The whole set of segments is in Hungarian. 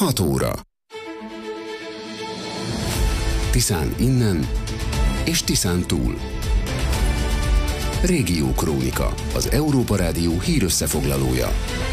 6 óra. Tiszán innen és Tiszán túl. Régiókrónika, az Európa Rádió hírösszefoglalója.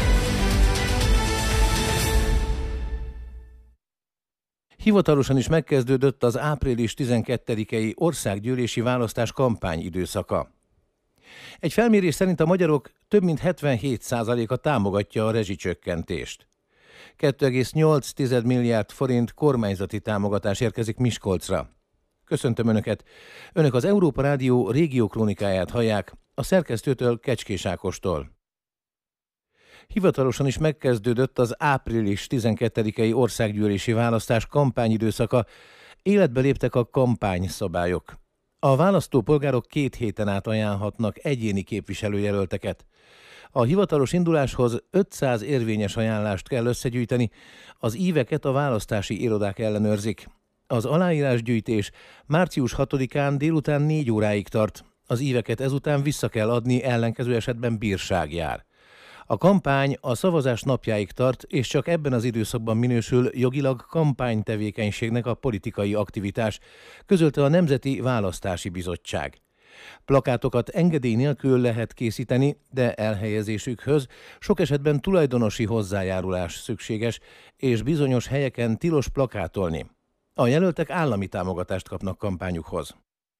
Hivatalosan is megkezdődött az április 12-i országgyűlési választás kampányidőszaka. Egy felmérés szerint a magyarok több mint 77%-a támogatja a rezsicsökkentést. 2,8 milliárd forint kormányzati támogatás érkezik Miskolcra. Köszöntöm Önöket! Önök az Európa Rádió régiókrónikáját hallják, a szerkesztőtől, Kecskés Ákostól. Hivatalosan is megkezdődött az április 12-i országgyűlési választás kampányidőszaka, életbe léptek a kampányszabályok. A választópolgárok 2 héten át ajánlhatnak egyéni képviselőjelölteket. A hivatalos induláshoz 500 érvényes ajánlást kell összegyűjteni, az íveket a választási irodák ellenőrzik. Az aláírásgyűjtés március 6-án délután 4 óráig tart, az íveket ezután vissza kell adni, ellenkező esetben bírság jár. A kampány a szavazás napjáig tart, és csak ebben az időszakban minősül jogilag kampánytevékenységnek a politikai aktivitás, közölte a Nemzeti Választási Bizottság. Plakátokat engedély nélkül lehet készíteni, de elhelyezésükhöz sok esetben tulajdonosi hozzájárulás szükséges, és bizonyos helyeken tilos plakátolni. A jelöltek állami támogatást kapnak kampányukhoz.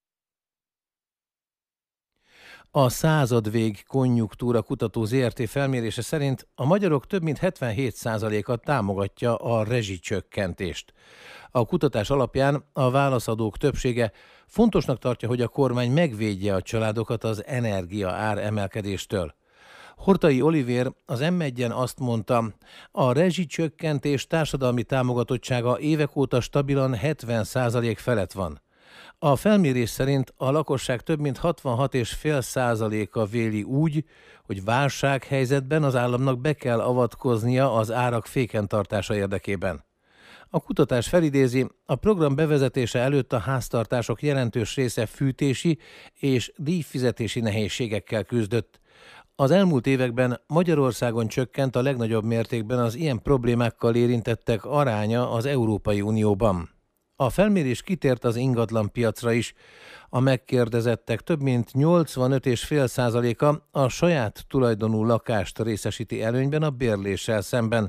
A Századvég Konjunktúra Kutató Zrt. Felmérése szerint a magyarok több mint 77%-a támogatja a rezsicsökkentést. A kutatás alapján a válaszadók többsége fontosnak tartja, hogy a kormány megvédje a családokat az energia ár emelkedéstől. Hortai Olivér az M1-en azt mondta, a rezsicsökkentés társadalmi támogatottsága évek óta stabilan 70% felett van. A felmérés szerint a lakosság több mint 66,5%-a véli úgy, hogy válsághelyzetben az államnak be kell avatkoznia az árak féken tartása érdekében. A kutatás felidézi, a program bevezetése előtt a háztartások jelentős része fűtési és díjfizetési nehézségekkel küzdött. Az elmúlt években Magyarországon csökkent a legnagyobb mértékben az ilyen problémákkal érintettek aránya az Európai Unióban. A felmérés kitért az ingatlanpiacra is. A megkérdezettek több mint 85,5%-a a saját tulajdonú lakást részesíti előnyben a bérléssel szemben.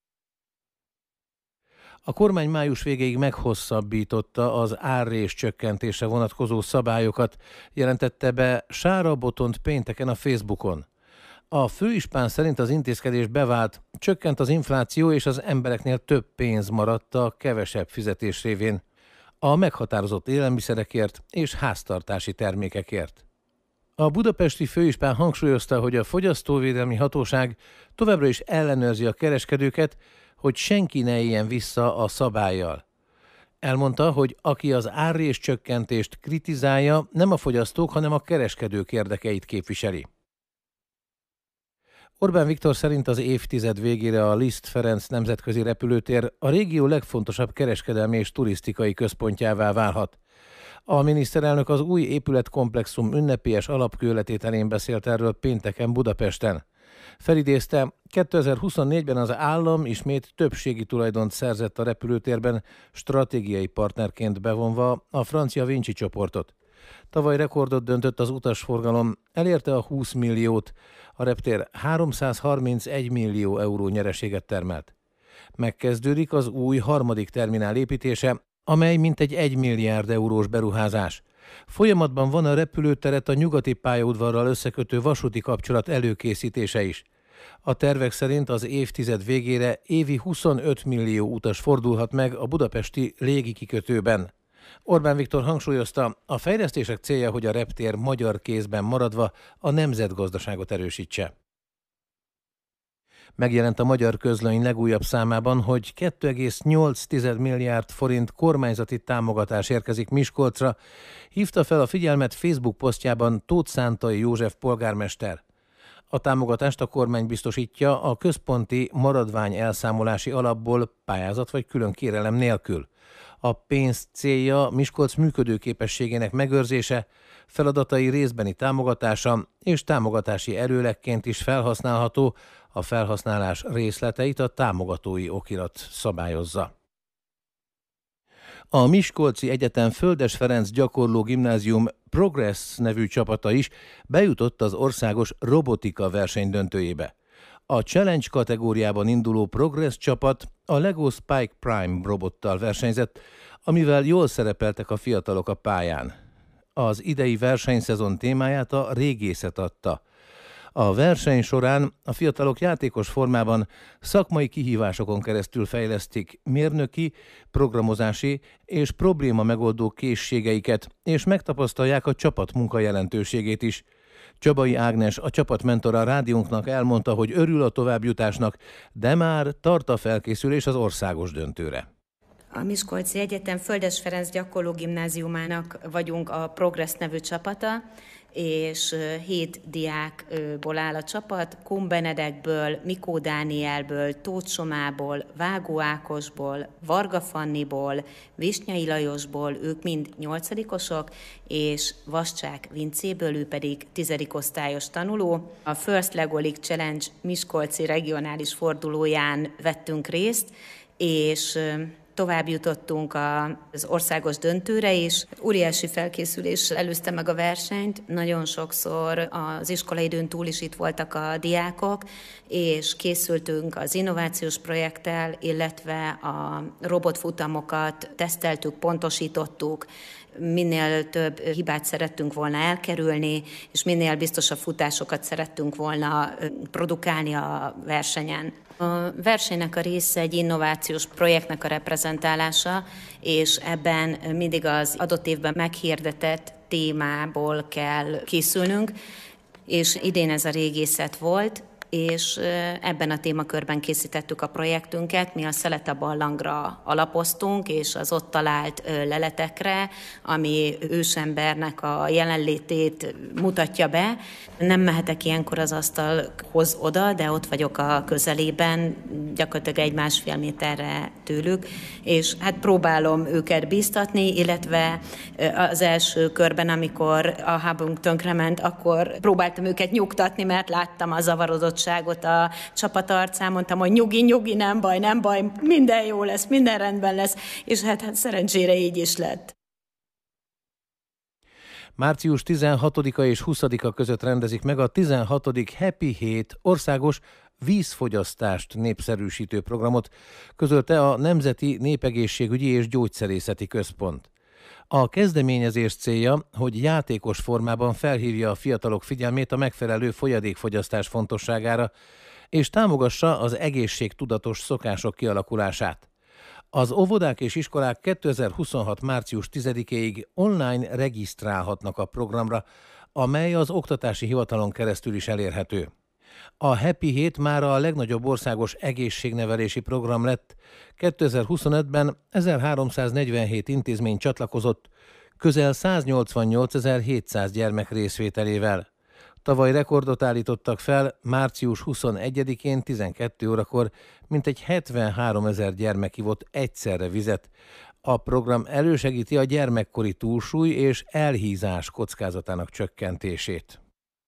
A kormány május végéig meghosszabbította az árrés csökkentése vonatkozó szabályokat, jelentette be Sára Botont pénteken a Facebookon. A főispán szerint az intézkedés bevált, csökkent az infláció és az embereknél több pénz maradt a kevesebb fizetés révén a meghatározott élelmiszerekért és háztartási termékekért. A budapesti főispán hangsúlyozta, hogy a Fogyasztóvédelmi Hatóság továbbra is ellenőrzi a kereskedőket, hogy senki ne éljen vissza a szabállyal. Elmondta, hogy aki az árrés csökkentést kritizálja, nem a fogyasztók, hanem a kereskedők érdekeit képviseli. Orbán Viktor szerint az évtized végére a Liszt Ferenc nemzetközi repülőtér a régió legfontosabb kereskedelmi és turisztikai központjává válhat. A miniszterelnök az új épületkomplexum ünnepélyes alapkőletételén beszélt erről pénteken Budapesten. Felidézte, 2024-ben az állam ismét többségi tulajdont szerzett a repülőtérben, stratégiai partnerként bevonva a francia Vinci csoportot. Tavaly rekordot döntött az utasforgalom, elérte a 20 milliót, a reptér 331 millió euró nyereséget termelt. Megkezdődik az új harmadik terminál építése, amely mintegy 1 milliárd eurós beruházás. Folyamatban van a repülőteret a nyugati pályaudvarral összekötő vasúti kapcsolat előkészítése is. A tervek szerint az évtized végére évi 25 millió utas fordulhat meg a budapesti légikikötőben. Orbán Viktor hangsúlyozta, a fejlesztések célja, hogy a reptér magyar kézben maradva a nemzetgazdaságot erősítse. Megjelent a Magyar Közlöny legújabb számában, hogy 2,8 milliárd forint kormányzati támogatás érkezik Miskolcra, hívta fel a figyelmet Facebook posztjában Tóth Szántai József polgármester. A támogatást a kormány biztosítja a központi maradvány elszámolási alapból pályázat vagy külön kérelem nélkül. A pénz célja Miskolc működőképességének megőrzése, feladatai részbeni támogatása és támogatási erőlekként is felhasználható A felhasználás részleteit a támogatói okirat szabályozza. A Miskolci Egyetem Földes Ferenc Gyakorló Gimnázium Progress nevű csapata is bejutott az országos robotika verseny döntőjébe. A Challenge kategóriában induló Progress csapat a Lego Spike Prime robottal versenyzett, amivel jól szerepeltek a fiatalok a pályán. Az idei versenyszezon témáját a régészet adta. A verseny során a fiatalok játékos formában szakmai kihívásokon keresztül fejlesztik mérnöki, programozási és probléma megoldó készségeiket, és megtapasztalják a csapatmunka jelentőségét is. Csabai Ágnes, a csapatmentora rádiónknak elmondta, hogy örül a továbbjutásnak, de már tart a felkészülés az országos döntőre. A Miskolci Egyetem Földes Ferenc Gyakorló Gimnáziumának vagyunk a Progress nevű csapata, és 7 diákból áll a csapat, Kun Benedekből, Mikó Dánielből, Tóth Somából, Vágó Ákosból, Varga Fanniból, Visnyai Lajosból, ők mind 8-osok, és Vascsák Vincéből, ő pedig 10. osztályos tanuló. A First Lego League Challenge Miskolci regionális fordulóján vettünk részt, és tovább jutottunk az országos döntőre is. Óriási felkészülés előzte meg a versenyt. Nagyon sokszor az iskolaidőn túl is itt voltak a diákok, és készültünk az innovációs projekttel, illetve a robotfutamokat teszteltük, pontosítottuk, minél több hibát szerettünk volna elkerülni, és minél biztosabb futásokat szerettünk volna produkálni a versenyen. A versenynek a része egy innovációs projektnek a reprezentálása, és ebben mindig az adott évben meghirdetett témából kell készülnünk, és idén ez a régészet volt, és ebben a témakörben készítettük a projektünket. Mi a Szelete barlangra alapoztunk, és az ott talált leletekre, ami ősembernek a jelenlétét mutatja be. Nem mehetek ilyenkor az asztalhoz oda, de ott vagyok a közelében, gyakorlatilag 1,5 méterre tőlük, és hát próbálom őket bíztatni, illetve az első körben, amikor a hubunk tönkrement, akkor próbáltam őket nyugtatni, mert láttam a zavarodottságot a csapat arcán, mondtam, hogy nyugi, nem baj, minden jó lesz, minden rendben lesz, és hát szerencsére így is lett. Március 16-a és 20-a között rendezik meg a 16. Happy Hét országos vízfogyasztást népszerűsítő programot, közölte a Nemzeti Népegészségügyi és Gyógyszerészeti Központ. A kezdeményezés célja, hogy játékos formában felhívja a fiatalok figyelmét a megfelelő folyadékfogyasztás fontosságára, és támogassa az egészségtudatos szokások kialakulását. Az óvodák és iskolák 2026. március 10-ig online regisztrálhatnak a programra, amely az Oktatási Hivatalon keresztül is elérhető. A Happy Hét már a legnagyobb országos egészségnevelési program lett. 2025-ben 1347 intézmény csatlakozott, közel 188.700 gyermek részvételével. Tavaly rekordot állítottak fel, március 21-én 12 órakor mintegy 73 000 gyermek ivott egyszerre vizet. A program elősegíti a gyermekkori túlsúly és elhízás kockázatának csökkentését.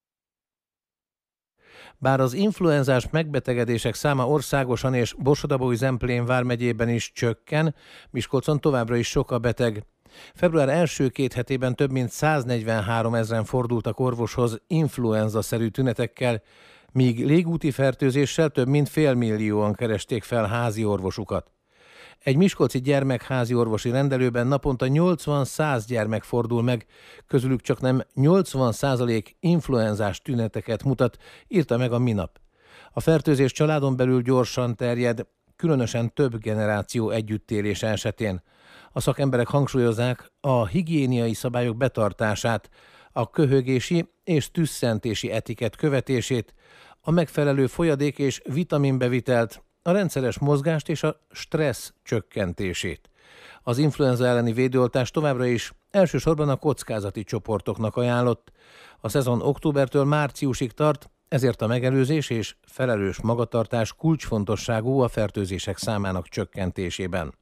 Bár az influenzás megbetegedések száma országosan és Borsod-Abaúj-Zemplén vármegyében is csökken, Miskolcon továbbra is sok a beteg. Február első 2 hetében több mint 143 000 fordultak orvoshoz influenza-szerű tünetekkel, míg légúti fertőzéssel több mint 500 000-an keresték fel házi orvosukat. Egy miskolci gyermekházi orvosi rendelőben naponta 80-100 gyermek fordul meg, közülük csaknem 80% influenzás tüneteket mutat, írta meg a Minap. A fertőzés családon belül gyorsan terjed, különösen több generáció együttélése esetén. A szakemberek hangsúlyozzák a higiéniai szabályok betartását, a köhögési és tüsszentési etikett követését, a megfelelő folyadék és vitaminbevitelt, a rendszeres mozgást és a stressz csökkentését. Az influenza elleni védőoltás továbbra is elsősorban a kockázati csoportoknak ajánlott. A szezon októbertől márciusig tart, ezért a megelőzés és felelős magatartás kulcsfontosságú a fertőzések számának csökkentésében.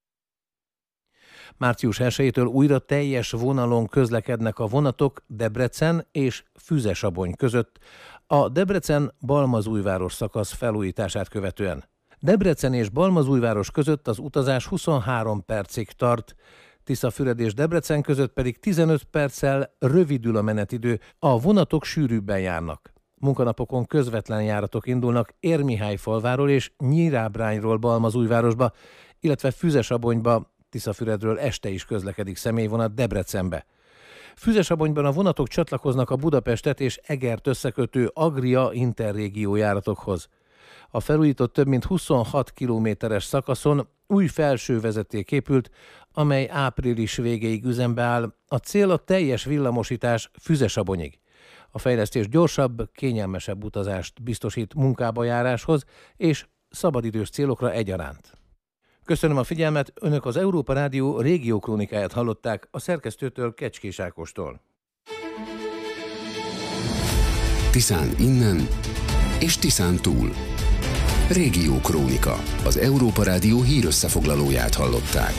Március 1-től újra teljes vonalon közlekednek a vonatok Debrecen és Füzesabony között. a Debrecen-Balmazújváros szakasz felújítását követően. Debrecen és Balmazújváros között az utazás 23 percig tart, Tiszafüred és Debrecen között pedig 15 perccel rövidül a menetidő, a vonatok sűrűbben járnak. Munkanapokon közvetlen járatok indulnak Érmihályfalváról és Nyírábrányról Balmazújvárosba, illetve Füzesabonyba, Tiszafüredről este is közlekedik személyvonat Debrecenbe. Füzesabonyban a vonatok csatlakoznak a Budapestet és Egert összekötő Agria interrégió járatokhoz. A felújított több mint 26 kilométeres szakaszon új felső vezeték épült, amely április végéig üzembe áll. A cél a teljes villamosítás Füzesabonyig. A fejlesztés gyorsabb, kényelmesebb utazást biztosít munkába járáshoz és szabadidős célokra egyaránt. Köszönöm a figyelmet, Önök az Európa Rádió régiókrónikáját hallották a szerkesztőtől, Kecskés Ákostól. Tiszán innen és Tiszán túl. Régiókrónika, az Európa Rádió hírösszefoglalóját hallották.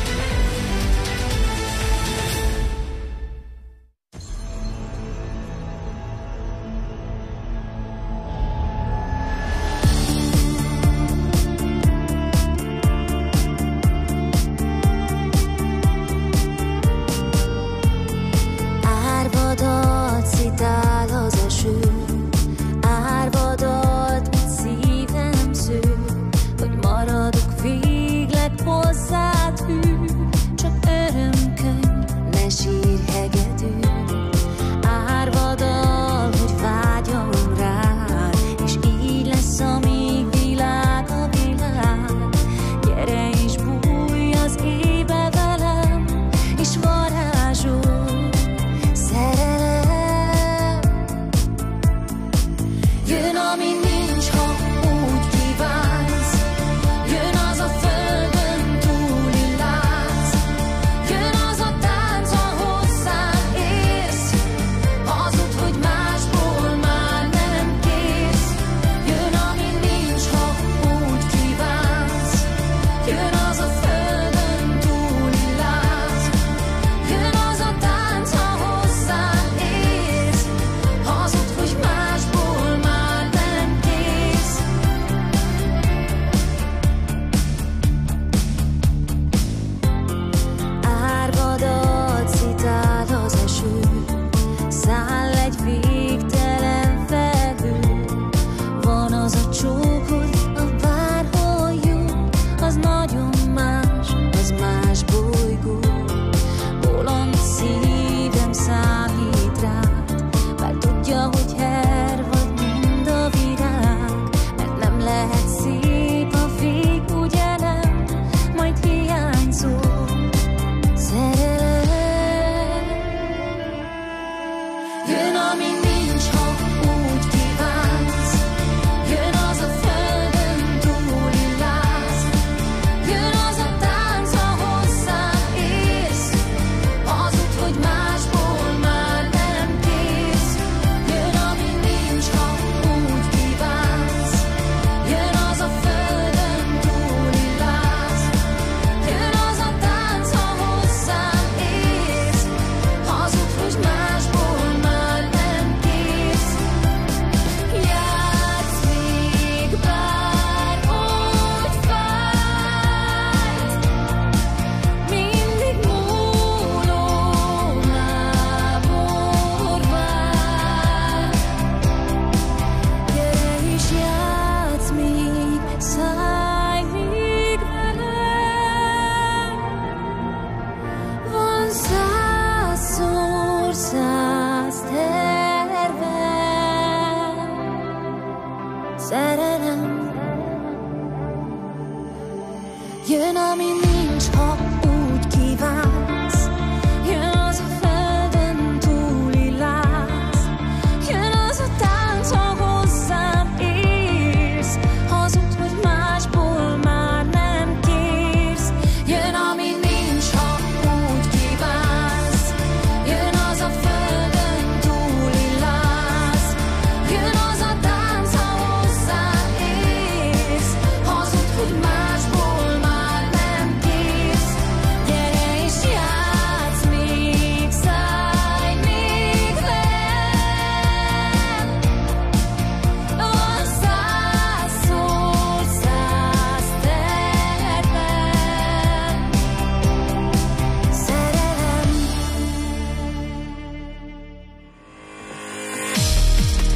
Jön, ami nincs, ha úgy kívánsz. Jön az a földön túli láz. Jön az a tánc, ha hozzám érsz. Hazud, hogy másból már nem kérsz. Jön, ami nincs, ha úgy kívánsz.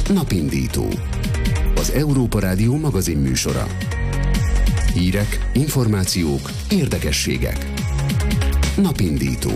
Napindító. Az Európa Rádió magazin műsora. Hírek, információk, érdekességek. Napindító.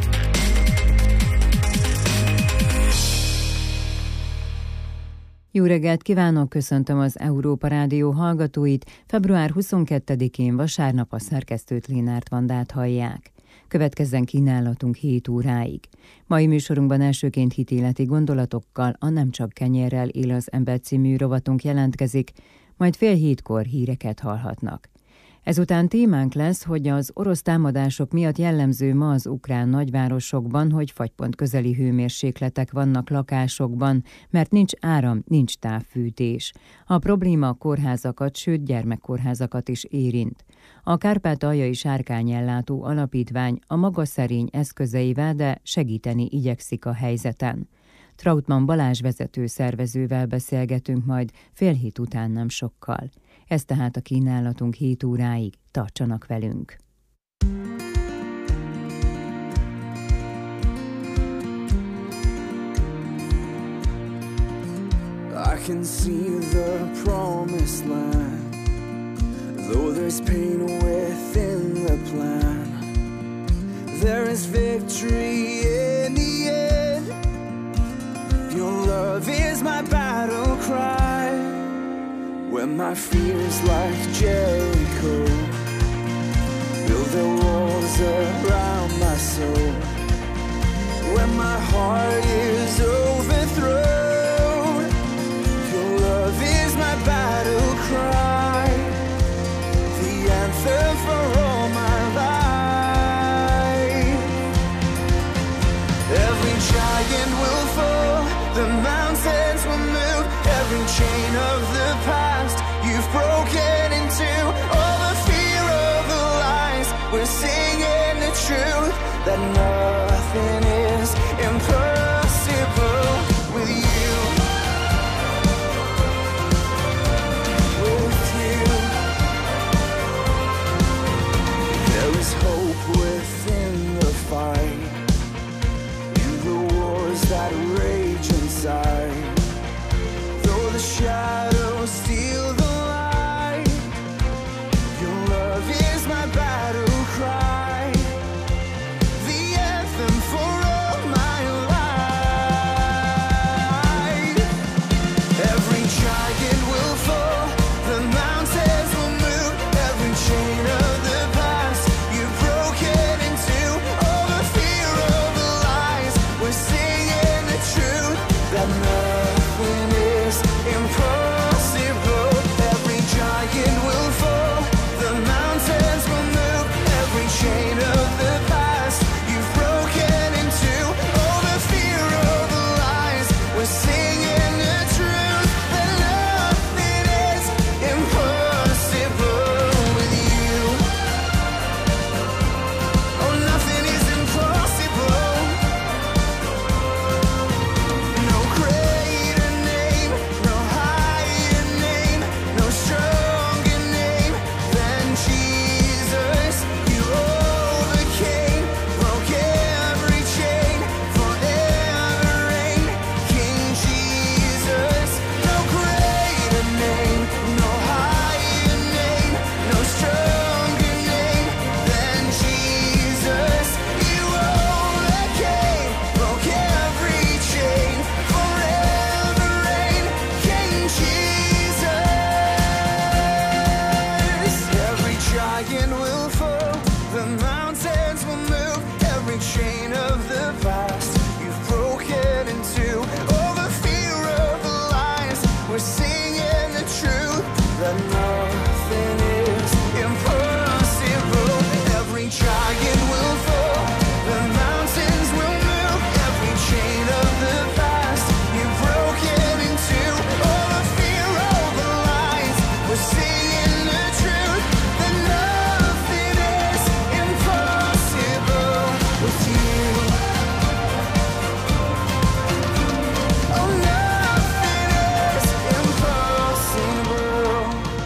Jó reggelt kívánok, köszöntöm az Európa Rádió hallgatóit. Február 22-én vasárnap a szerkesztőt, Lénárt Vandát hallják. Következzen kínálatunk 7 óráig. Mai műsorunkban elsőként hitéleti gondolatokkal a Nem csak kenyérrel él az ember című rovatunk jelentkezik, majd 6:30 híreket hallhatnak. Ezután témánk lesz, hogy az orosz támadások miatt jellemző ma az ukrán nagyvárosokban, hogy fagypont közeli hőmérsékletek vannak lakásokban, mert nincs áram, nincs távfűtés. A probléma kórházakat, sőt gyermekkórházakat is érint. A Kárpátaljai Sárkányellátó Alapítvány a maga szerény eszközeivel, de segíteni igyekszik a helyzeten. Trautmann Balázs vezető szervezővel beszélgetünk majd 6:30 után nem sokkal. Ez tehát a kínálatunk 7 óráig. Tartsanak velünk! I can see the promised land, though there's pain within the plan. There is victory in the end. Your love is my battle cry. When my fears like Jericho build their walls around my soul, when my heart is overthrown, your love is my battle cry, the anthem for all my life. Every giant will fall, the mountains will move, every chain of the past you've broken into, all the fear of the lies. We're singing the truth that nothing is impossible with you. With you, there is hope within the fight, in the wars that rage inside. Though the shadows steal the light, your love is my battle cry, the anthem for all my life. Every giant will fall, the mountains will move, every chain of the past you've broken into, all the fear of the lies. We're singing the truth that nothing is impossible. Every giant will fall, the mountains will move, every chain of the past you've broken into, all the fear of the lies. We're singing the truth that nothing is impossible with you. Oh, nothing is impossible. No greater name, no higher name, no stronger name than Jesus. You overcame, broke every chain, forever reign, King Jesus. No greater name, no higher name, no stronger name than Jesus. You overcame, broke every chain, forever reign, King Jesus. Every giant will fall, the mountains will move, every chain of the past you've broken into, all the fear of the lies. We're singing the truth that nothing is impossible. Every giant will fall, the mountains will move, every chain of the past you've broken into, all the fear of the lies. We're singing the truth that nothing is impossible with you. Oh, nothing is impossible.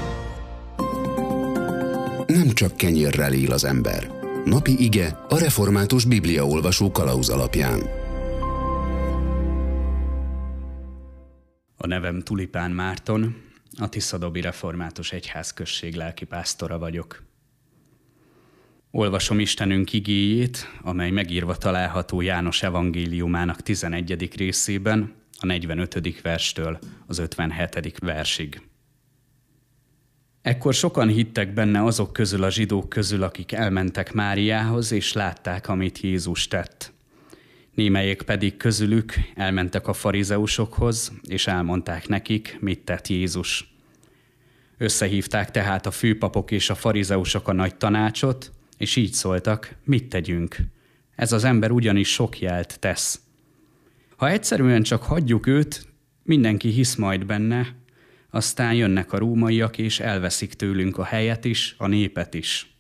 Nem csak kenyérrel él az ember. Napi ige a református bibliaolvasó kalauz alapján. A nevem Tulipán Márton, a Tiszadobi Református Egyházközség lelkipásztora vagyok. Olvasom Istenünk igéjét, amely megírva található János evangéliumának 11. részében, a 45. verstől az 57. versig. Ekkor sokan hittek benne azok közül a zsidók közül, akik elmentek Máriához, és látták, amit Jézus tett. Némelyek pedig közülük elmentek a farizeusokhoz, és elmondták nekik, mit tett Jézus. Összehívták tehát a főpapok és a farizeusok a nagy tanácsot, és így szóltak, mit tegyünk? Ez az ember ugyanis sok jelt tesz. Ha egyszerűen csak hagyjuk őt, mindenki hisz majd benne, aztán jönnek a rómaiak, és elveszik tőlünk a helyet is, a népet is.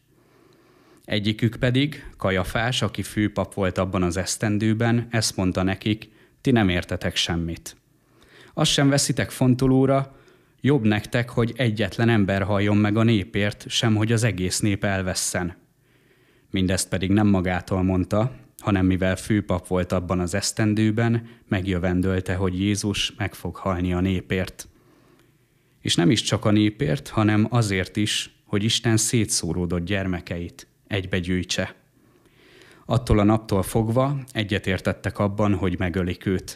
Egyikük pedig, Kajafás, aki főpap volt abban az esztendőben, ezt mondta nekik, ti nem értetek semmit. Azt sem veszitek fontolóra, jobb nektek, hogy egyetlen ember halljon meg a népért, sem hogy az egész nép elvesszen. Mindezt pedig nem magától mondta, hanem mivel főpap volt abban az esztendőben, megjövendölte, hogy Jézus meg fog halni a népért. És nem is csak a népért, hanem azért is, hogy Isten szétszóródott gyermekeit egybegyűjtse. Attól a naptól fogva egyetértettek abban, hogy megölik őt.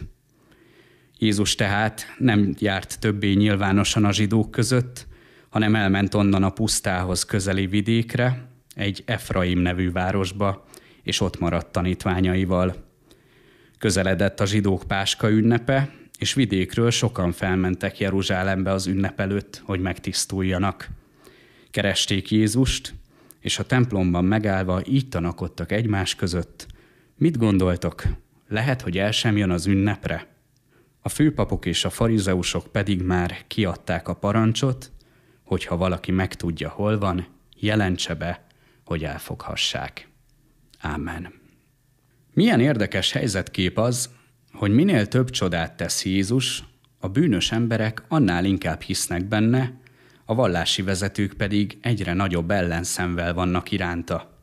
Jézus tehát nem járt többé nyilvánosan a zsidók között, hanem elment onnan a pusztához közeli vidékre, egy Efraim nevű városba, és ott maradt tanítványaival. Közeledett a zsidók Páska ünnepe, és vidékről sokan felmentek Jeruzsálembe az ünnep előtt, hogy megtisztuljanak. Keresték Jézust, és a templomban megállva így tanakodtak egymás között. Mit gondoltok? Lehet, hogy el sem jön az ünnepre? A főpapok és a farizeusok pedig már kiadták a parancsot, hogyha valaki megtudja, hol van, jelentse be, hogy elfoghassák. Ámen. Milyen érdekes helyzetkép az, hogy minél több csodát tesz Jézus, a bűnös emberek annál inkább hisznek benne, a vallási vezetők pedig egyre nagyobb ellenszenvvel vannak iránta.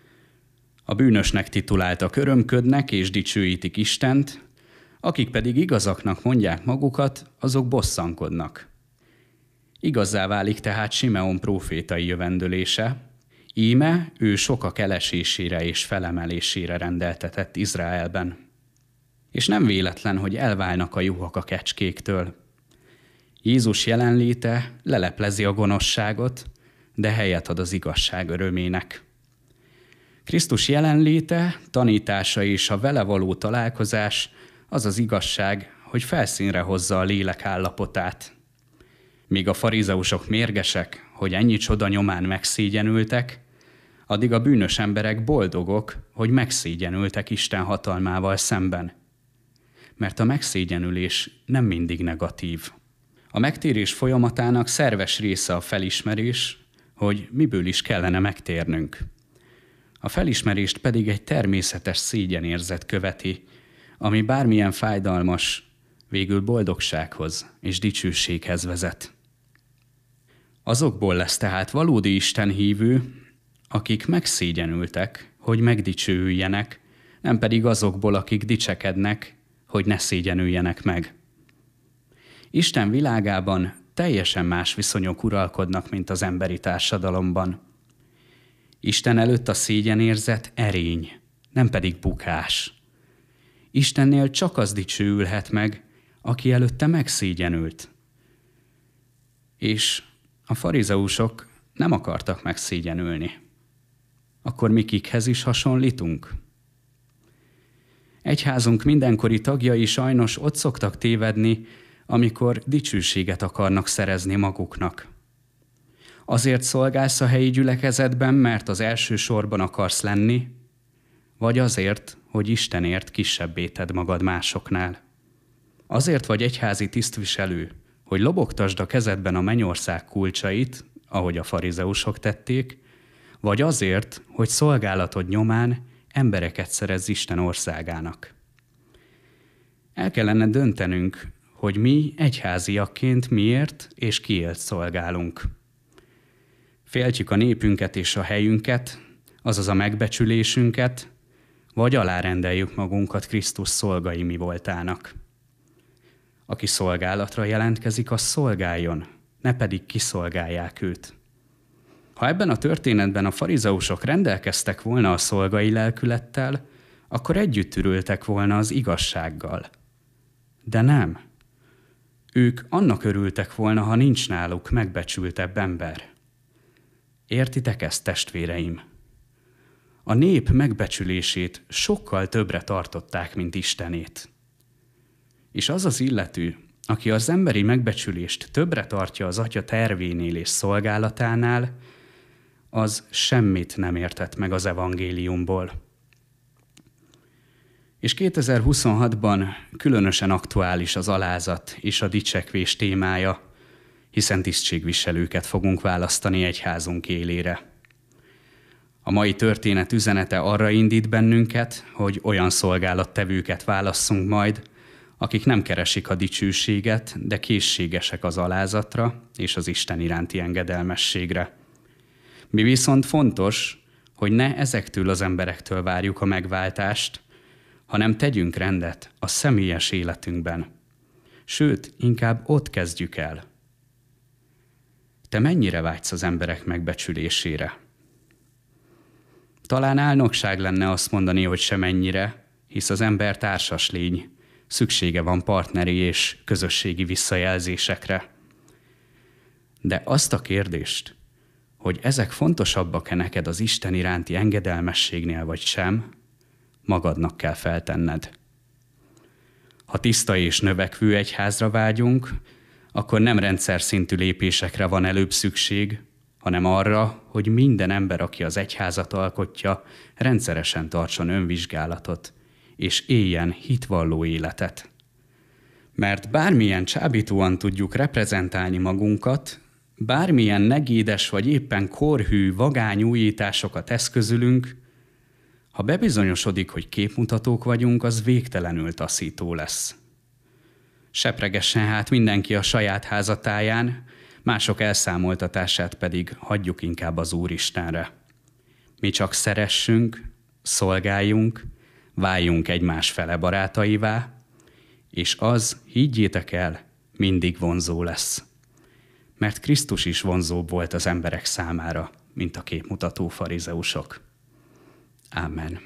A bűnösnek tituláltak örömködnek és dicsőítik Istent, akik pedig igazaknak mondják magukat, azok bosszankodnak. Igazzá válik tehát Simeon prófétai jövendölése, íme ő sokak elesésére és felemelésére rendeltetett Izraelben. És nem véletlen, hogy elválnak a juhok a kecskéktől. Jézus jelenléte leleplezi a gonoszságot, de helyet ad az igazság örömének. Krisztus jelenléte, tanítása és a vele való találkozás az az igazság, hogy felszínre hozza a lélek állapotát. Míg a farizeusok mérgesek, hogy ennyi csoda nyomán megszégyenültek, addig a bűnös emberek boldogok, hogy megszégyenültek Isten hatalmával szemben. Mert a megszégyenülés nem mindig negatív. A megtérés folyamatának szerves része a felismerés, hogy miből is kellene megtérnünk. A felismerést pedig egy természetes szégyenérzet követi, ami bármilyen fájdalmas, végül boldogsághoz és dicsőséghez vezet. Azokból lesz tehát valódi Isten hívő, akik megszégyenültek, hogy megdicsőüljenek, nem pedig azokból, akik dicsekednek, hogy ne szégyenüljenek meg. Isten világában teljesen más viszonyok uralkodnak, mint az emberi társadalomban. Isten előtt a szégyenérzet erény, nem pedig bukás. Istennél csak az dicsőülhet meg, aki előtte megszégyenült. És a farizeusok nem akartak megszégyenülni. Akkor mi kikhez is hasonlítunk? Egyházunk mindenkori tagjai sajnos ott szoktak tévedni, amikor dicsőséget akarnak szerezni maguknak. Azért szolgálsz a helyi gyülekezetben, mert az első sorban akarsz lenni, vagy azért, hogy Istenért kisebbé tedd magad másoknál. Azért vagy egyházi tisztviselő, hogy lobogtasd a kezedben a mennyország kulcsait, ahogy a farizeusok tették, vagy azért, hogy szolgálatod nyomán embereket szerezz Isten országának. El kellene döntenünk, hogy mi egyháziakként miért és kiért szolgálunk. Féltjük a népünket és a helyünket, azaz a megbecsülésünket, vagy alárendeljük magunkat Krisztus szolgai mi voltának. Aki szolgálatra jelentkezik, az szolgáljon, ne pedig kiszolgálják őt. Ha ebben a történetben a farizeusok rendelkeztek volna a szolgai lelkülettel, akkor együtt ürültek volna az igazsággal. De nem. Ők annak örültek volna, ha nincs náluk megbecsültebb ember. Értitek ezt, testvéreim? A nép megbecsülését sokkal többre tartották, mint Istenét. És az az illető, aki az emberi megbecsülést többre tartja az Atya tervénél és szolgálatánál, az semmit nem értett meg az evangéliumból. És 2026-ban különösen aktuális az alázat és a dicsekvés témája, hiszen tisztségviselőket fogunk választani egyházunk élére. A mai történet üzenete arra indít bennünket, hogy olyan szolgálattevőket válasszunk majd, akik nem keresik a dicsőséget, de készségesek az alázatra és az Isten iránti engedelmességre. Mi viszont fontos, hogy ne ezektől az emberektől várjuk a megváltást, hanem tegyünk rendet a személyes életünkben. Sőt, inkább ott kezdjük el. Te mennyire vágysz az emberek megbecsülésére? Talán álnokság lenne azt mondani, hogy semennyire, hisz az ember társas lény, szüksége van partneri és közösségi visszajelzésekre. De azt a kérdést, hogy ezek fontosabbak-e neked az Isten iránti engedelmességnél vagy sem, magadnak kell feltenned. Ha tiszta és növekvő egyházra vágyunk, akkor nem rendszer szintű lépésekre van előbb szükség, hanem arra, hogy minden ember, aki az egyházat alkotja, rendszeresen tartson önvizsgálatot, és éljen hitvalló életet. Mert bármilyen csábítóan tudjuk reprezentálni magunkat, bármilyen negédes vagy éppen korhű, vagány újításokat eszközülünk, ha bebizonyosodik, hogy képmutatók vagyunk, az végtelenül taszító lesz. Sepregessen hát mindenki a saját házatáján, mások elszámoltatását pedig hagyjuk inkább az Úristenre. Mi csak szeressünk, szolgáljunk, váljunk egymás fele barátaivá, és az, higgyétek el, mindig vonzó lesz. Mert Krisztus is vonzóbb volt az emberek számára, mint a képmutató farizeusok. Ámen.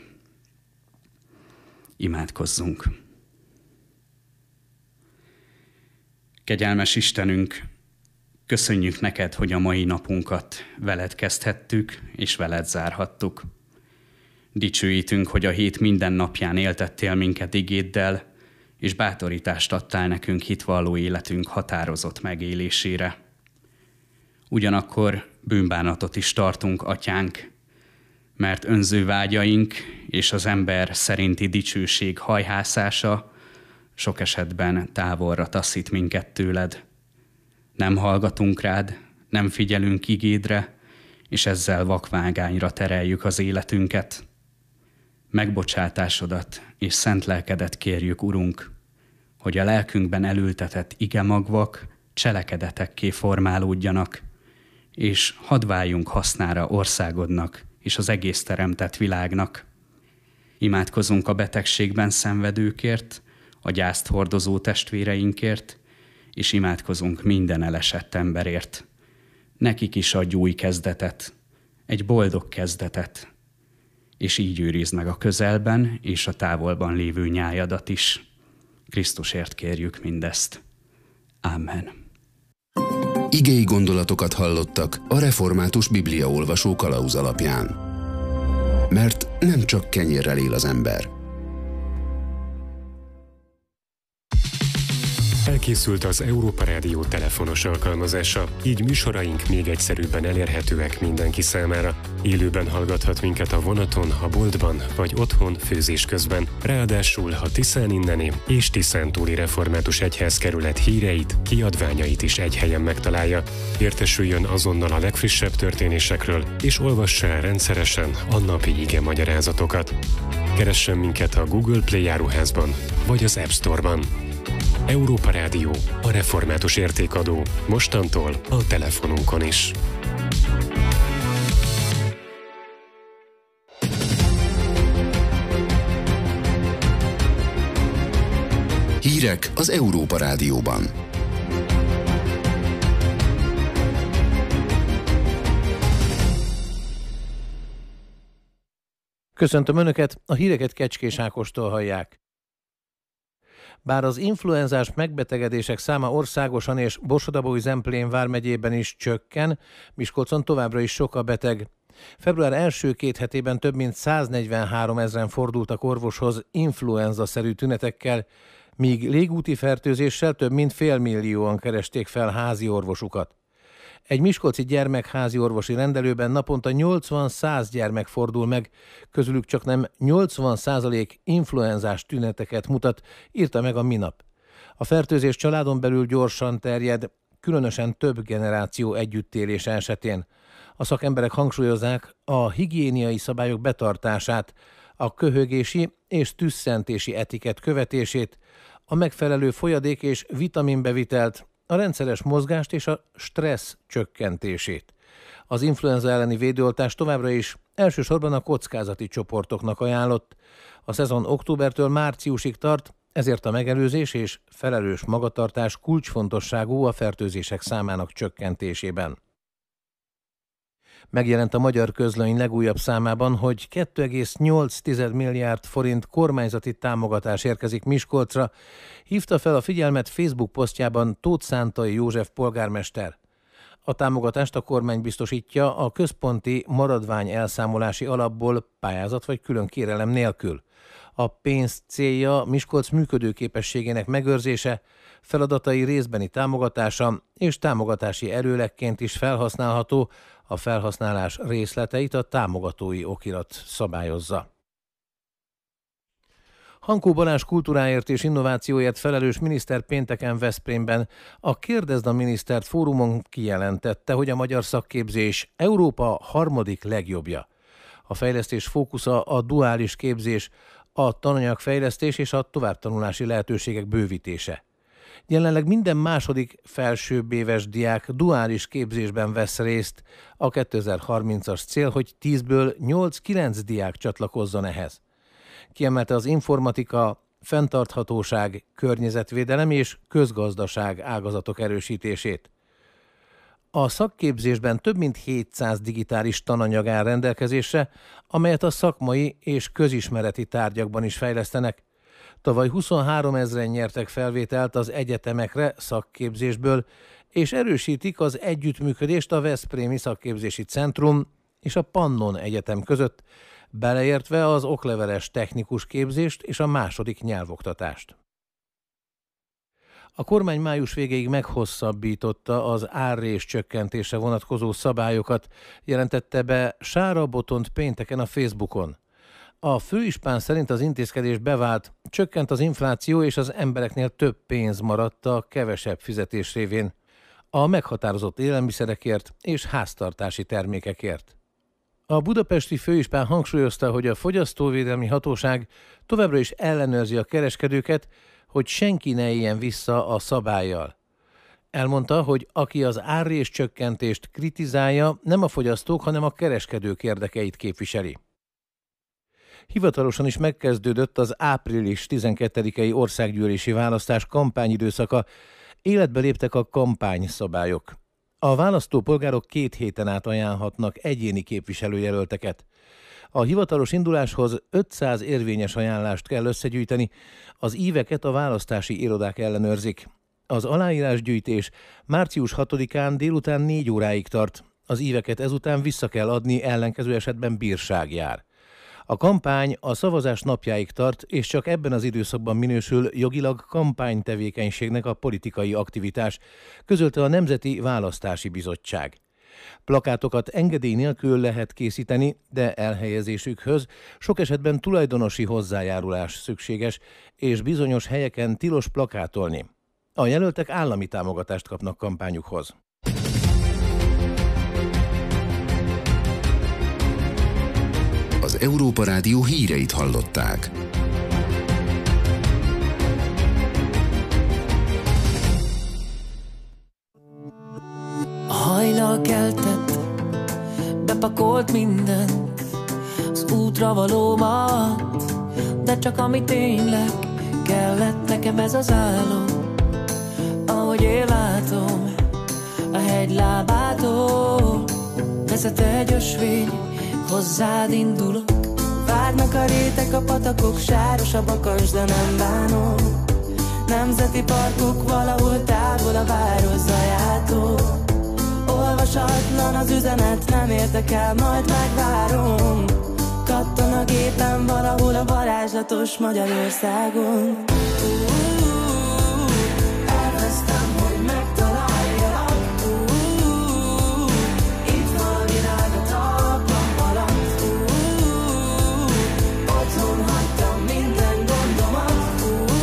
Imádkozzunk. Kegyelmes Istenünk, köszönjük neked, hogy a mai napunkat veled kezdhettük, és veled zárhattuk. Dicsőítünk, hogy a hét minden napján éltettél minket igéddel, és bátorítást adtál nekünk hitvalló életünk határozott megélésére. Ugyanakkor bűnbánatot is tartunk, Atyánk, mert önző vágyaink és az ember szerinti dicsőség hajhászása sok esetben távolra taszít minket tőled. Nem hallgatunk rád, nem figyelünk igédre, és ezzel vakvágányra tereljük az életünket. Megbocsátásodat és szent lelkedet kérjük, Urunk, hogy a lelkünkben elültetett igemagvak cselekedetekké formálódjanak, és hadd váljunk hasznára országodnak és az egész teremtett világnak. Imádkozunk a betegségben szenvedőkért, a gyászt hordozó testvéreinkért, és imádkozunk minden elesett emberért. Nekik is adj új kezdetet, egy boldog kezdetet, és így őrizd meg a közelben és a távolban lévő nyájadat is. Krisztusért kérjük mindezt. Ámen. Igei gondolatokat hallottak a Református Bibliaolvasó kalauz alapján. Mert nem csak kenyérrel él az ember. Elkészült az Európa Rádió telefonos alkalmazása, így műsoraink még egyszerűbben elérhetőek mindenki számára. Élőben hallgathat minket a vonaton, a boltban vagy otthon főzés közben. Ráadásul a Tiszán inneni és Tiszántúli Református Egyházkerület híreit, kiadványait is egy helyen megtalálja. Értesüljön azonnal a legfrissebb történésekről, és olvassa el rendszeresen a napi ige magyarázatokat. Keressen minket a Google Play áruházban vagy az App Store-ban. Európa Rádió, a református értékadó, mostantól a telefonunkon is. Hírek az Európa Rádióban. Köszöntöm Önöket, a híreket Kecskés Ákostól hallják. Bár az influenzás megbetegedések száma országosan és Borsod-Abaúj-Zemplén vármegyében is csökken, Miskolcon továbbra is sok a beteg. Február első 2 hetében több mint 143 000 fordultak orvoshoz influenza-szerű tünetekkel, míg légúti fertőzéssel több mint 500 000-an keresték fel házi orvosukat. Egy miskolci gyermekházi orvosi rendelőben naponta 80-100 gyermek fordul meg, közülük csaknem 80% influenzás tüneteket mutat, írta meg a Minap. A fertőzés családon belül gyorsan terjed, különösen több generáció együttélése esetén. A szakemberek hangsúlyozzák a higiéniai szabályok betartását, a köhögési és tüsszentési etikett követését, a megfelelő folyadék és vitaminbevitelt, a rendszeres mozgást és a stressz csökkentését. Az influenza elleni védőoltás továbbra is elsősorban a kockázati csoportoknak ajánlott. A szezon októbertől márciusig tart, ezért a megelőzés és felelős magatartás kulcsfontosságú a fertőzések számának csökkentésében. Megjelent a Magyar Közlöny legújabb számában, hogy 2,8 milliárd forint kormányzati támogatás érkezik Miskolcra, hívta fel a figyelmet Facebook posztjában Tóth Szántai József polgármester. A támogatást a kormány biztosítja a központi maradvány elszámolási alapból pályázat vagy külön kérelem nélkül. A pénz célja Miskolc működőképességének megőrzése, feladatai részbeni támogatása és támogatási erőlekként is felhasználható, a felhasználás részleteit a támogatói okirat szabályozza. Hankó Balázs kultúráért és innovációért felelős miniszter pénteken Veszprémben a Kérdezd a minisztert fórumon kijelentette, hogy a magyar szakképzés Európa harmadik legjobbja. A fejlesztés fókusza a duális képzés, a tananyagfejlesztés és a továbbtanulási lehetőségek bővítése. Jelenleg minden második felsőbb éves diák duális képzésben vesz részt. A 2030-as cél, hogy 10-ből 8-9 diák csatlakozzon ehhez. Kiemelte az informatika, fenntarthatóság, környezetvédelem és közgazdaság ágazatok erősítését. A szakképzésben több mint 700 digitális tananyag áll rendelkezésre, amelyet a szakmai és közismereti tárgyakban is fejlesztenek. Tavaly 23 000 nyertek felvételt az egyetemekre szakképzésből, és erősítik az együttműködést a Veszprémi Szakképzési Centrum és a Pannon Egyetem között, beleértve az okleveles technikus képzést és a második nyelvoktatást. A kormány május végéig meghosszabbította az árrés csökkentésre vonatkozó szabályokat, jelentette be Sára Botont pénteken a Facebookon. A főispán szerint az intézkedés bevált, csökkent az infláció és az embereknél több pénz maradt a kevesebb fizetés révén a meghatározott élelmiszerekért és háztartási termékekért. A budapesti főispán hangsúlyozta, hogy a Fogyasztóvédelmi Hatóság továbbra is ellenőrzi a kereskedőket, hogy senki ne éljen vissza a szabállyal. Elmondta, hogy aki az árrés csökkentést kritizálja, nem a fogyasztók, hanem a kereskedők érdekeit képviseli. Hivatalosan is megkezdődött az április 12-i országgyűlési választás kampányidőszaka, életbe léptek a kampányszabályok. A választópolgárok 2 héten át ajánlhatnak egyéni képviselőjelölteket. A hivatalos induláshoz 500 érvényes ajánlást kell összegyűjteni, az íveket a választási irodák ellenőrzik. Az aláírásgyűjtés március 6-án délután 4 óráig tart, az íveket ezután vissza kell adni, ellenkező esetben bírság jár. A kampány a szavazás napjáig tart, és csak ebben az időszakban minősül jogilag kampánytevékenységnek a politikai aktivitás, közölte a Nemzeti Választási Bizottság. Plakátokat engedély nélkül lehet készíteni, de elhelyezésükhöz sok esetben tulajdonosi hozzájárulás szükséges, és bizonyos helyeken tilos plakátolni. A jelöltek állami támogatást kapnak kampányukhoz. Az Európa Rádió híreit hallották. A hajnal keltett, bepakolt mindent az útra valómat, de csak ami tényleg kellett neki. nekem ez az álom, ahogy én látom, a hegy lábától vezet egy ösvény, hozzád indulok. Várnak a rétek, a patakok, sáros a bakas, de nem bánom. Nemzeti parkok valahol távol a város zajától. Olvasatlan az üzenet, nem értek el, majd megvárom. Kattan a gépen valahol a varázslatos Magyarországon. Elvesztem, hogy megtaláljak. Itt van a világ a talpam alatt. Otthon hagytam minden gondomat.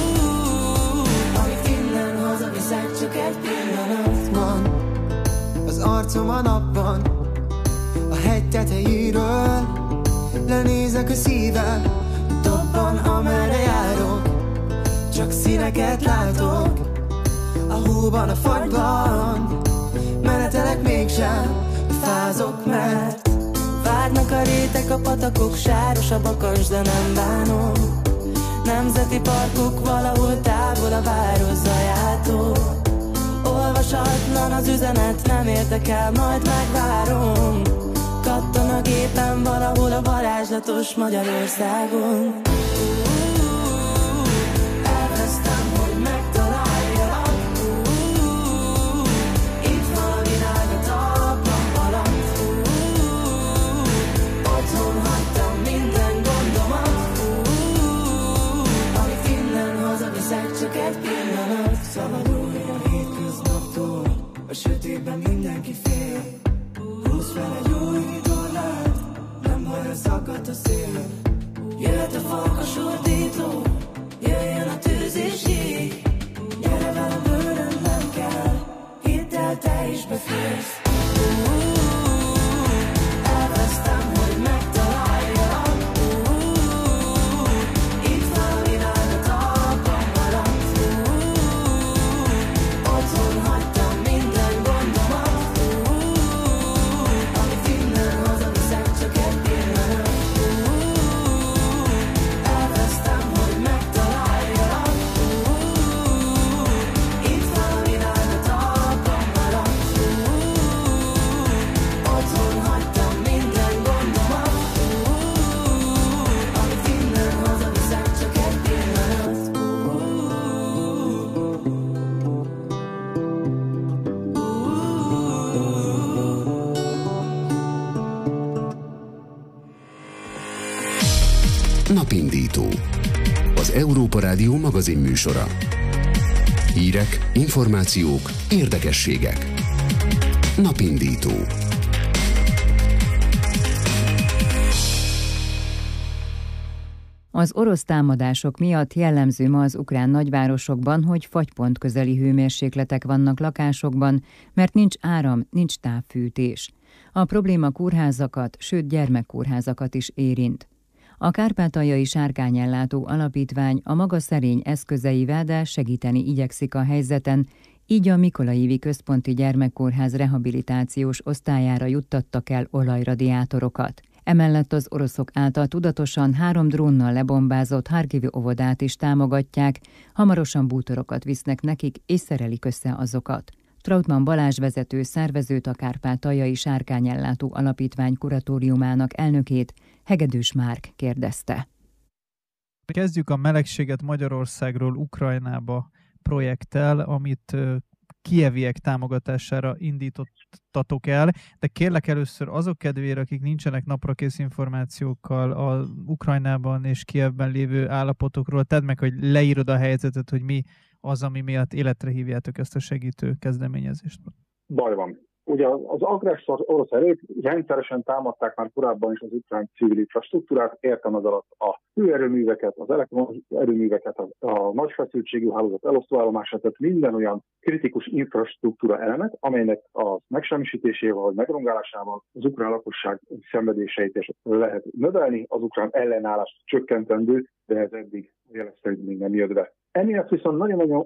Amit innen hazaviszek, csak egy pillanatban. Az arcom a napban, a hegy tetejéről lenézek a szívem, dobban amerre járok, csak színeket látok. A hóban, a fagyban menetelek mégsem, fázok, mert várnak a rétek, a patakok, sáros a bakas, de nem bánom. Nemzeti parkok valahol távol a város zajától. Olvasatlan az üzenet, nem értek el, majd megvárom. Kattan a gépen valahol a varázslatos Magyarországon. Elvesztem, hogy megtaláljak. Itt van a világ a talpam alatt. Otthon hagytam minden gondomat. Amit innen hazaviszek, csak egy pillanat. Szabadulj a hétköznaptól, a sötétben mindenki fél. Húzz fel egy új tornát, nem baj, ha szakadt a szél. Jöhet a farkas ordító, jöjjön a tűz és jég. Gyere velem, bőröm nem kell, hidd el, te is beférsz. Elvesztem, hogy megtaláljak. Itt van a világ a talpam alatt. Otthon hagytam minden gondomat. Amit innen hazaviszek, csak egy pillanat. Elvesztem, hogy megtaláljak. Itt van a világ a talpam alatt. Otthon hagytam minden gondomat. Amit innen hazaviszek, csak egy pillanat. Napindító. Az Európa Rádió magazin műsora. Hírek, információk, érdekességek. Napindító. Az orosz támadások miatt jellemző ma az ukrán nagyvárosokban, hogy fagypont közeli hőmérsékletek vannak lakásokban, mert nincs áram, nincs távfűtés. A probléma kórházakat, sőt gyermekkórházakat is érint. A Kárpátaljai Sárkányellátó Alapítvány a maga szerény eszközeivel, de segíteni igyekszik a helyzeten, így a Mikolaivi Központi Gyermekkórház rehabilitációs osztályára juttattak el olajradiátorokat. Emellett az oroszok által tudatosan 3 drónnal lebombázott Harkivi óvodát is támogatják, hamarosan bútorokat visznek nekik és szerelik össze azokat. Trautmann Balázs vezető szervezőt, a Kárpátaljai Sárkányellátó Alapítvány kuratóriumának elnökét, Hegedűs Márk kérdezte. Kezdjük a melegséget Magyarországról Ukrajnába projekttel, amit kijeviek támogatására indítottatok el, de kérlek először azok kedvére, akik nincsenek naprakész információkkal a Ukrajnában és Kijevben lévő állapotokról, tedd meg, hogy leírod a helyzetet, hogy mi az, ami miatt életre hívjátok ezt a segítő kezdeményezést. Baj van. Ugye az agresszor orosz erők rendszeresen támadták már korábban is az ukrán civil infrastruktúrát, értem az alatt a hőerőműveket, az elektromos erőműveket, a nagy feszültségű hálózat elosztóállomását, tehát minden olyan kritikus infrastruktúra elemet, amelynek a megsemmisítésével vagy megrongálásával az ukrán lakosság szenvedéseit lehet növelni, az ukrán ellenállást csökkentendő, de ez eddig jelezte, hogy még nem jött be. Emiatt viszont nagyon-nagyon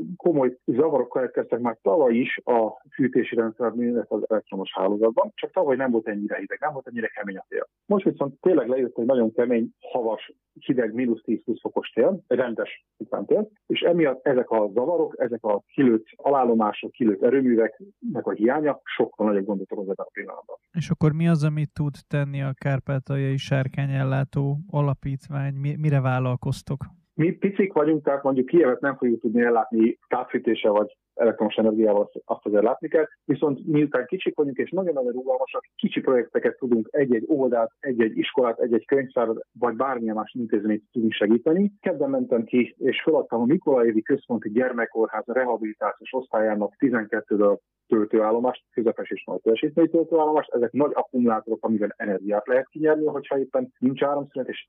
komoly zavarok keletkeztek már tavaly is a fűtési rendszerben, illetve az elektromos hálózatban, csak tavaly nem volt ennyire hideg, nem volt ennyire kemény a tél. Most viszont tényleg lejött egy nagyon kemény, havas, hideg, -10-20 fokos tél, egy rendes tél, és emiatt ezek a zavarok, ezek a kilőtt alállomások, kilőtt erőműveknek a hiánya sokkal nagyobb gondot okoz a pillanatban. És akkor mi az, amit tud tenni a Kárpátaljai Sárkányellátó Alapítvány? Mire vállalkoztok? Mi picik vagyunk, tehát mondjuk Kijevet nem fogjuk tudni ellátni távfűtéssel vagy elektromos energiával, azt azért látni kell, viszont miután kicsik vagyunk és nagyon-nagyon rugalmasak, kicsi projekteket tudunk egy-egy óvodát, egy-egy iskolát, egy-egy könyvtárat, vagy bármilyen más intézményt tudunk segíteni. Kedden mentem ki, és feladtam a Mikolajévi Központi Gyermekkórház rehabilitációs osztályának 12 töltőállomást, közepes és nagy teljesítményű töltőállomást. Ezek nagy akkumulátorok, amivel energiát lehet kinyerni, hogyha éppen nincs áramszünet, és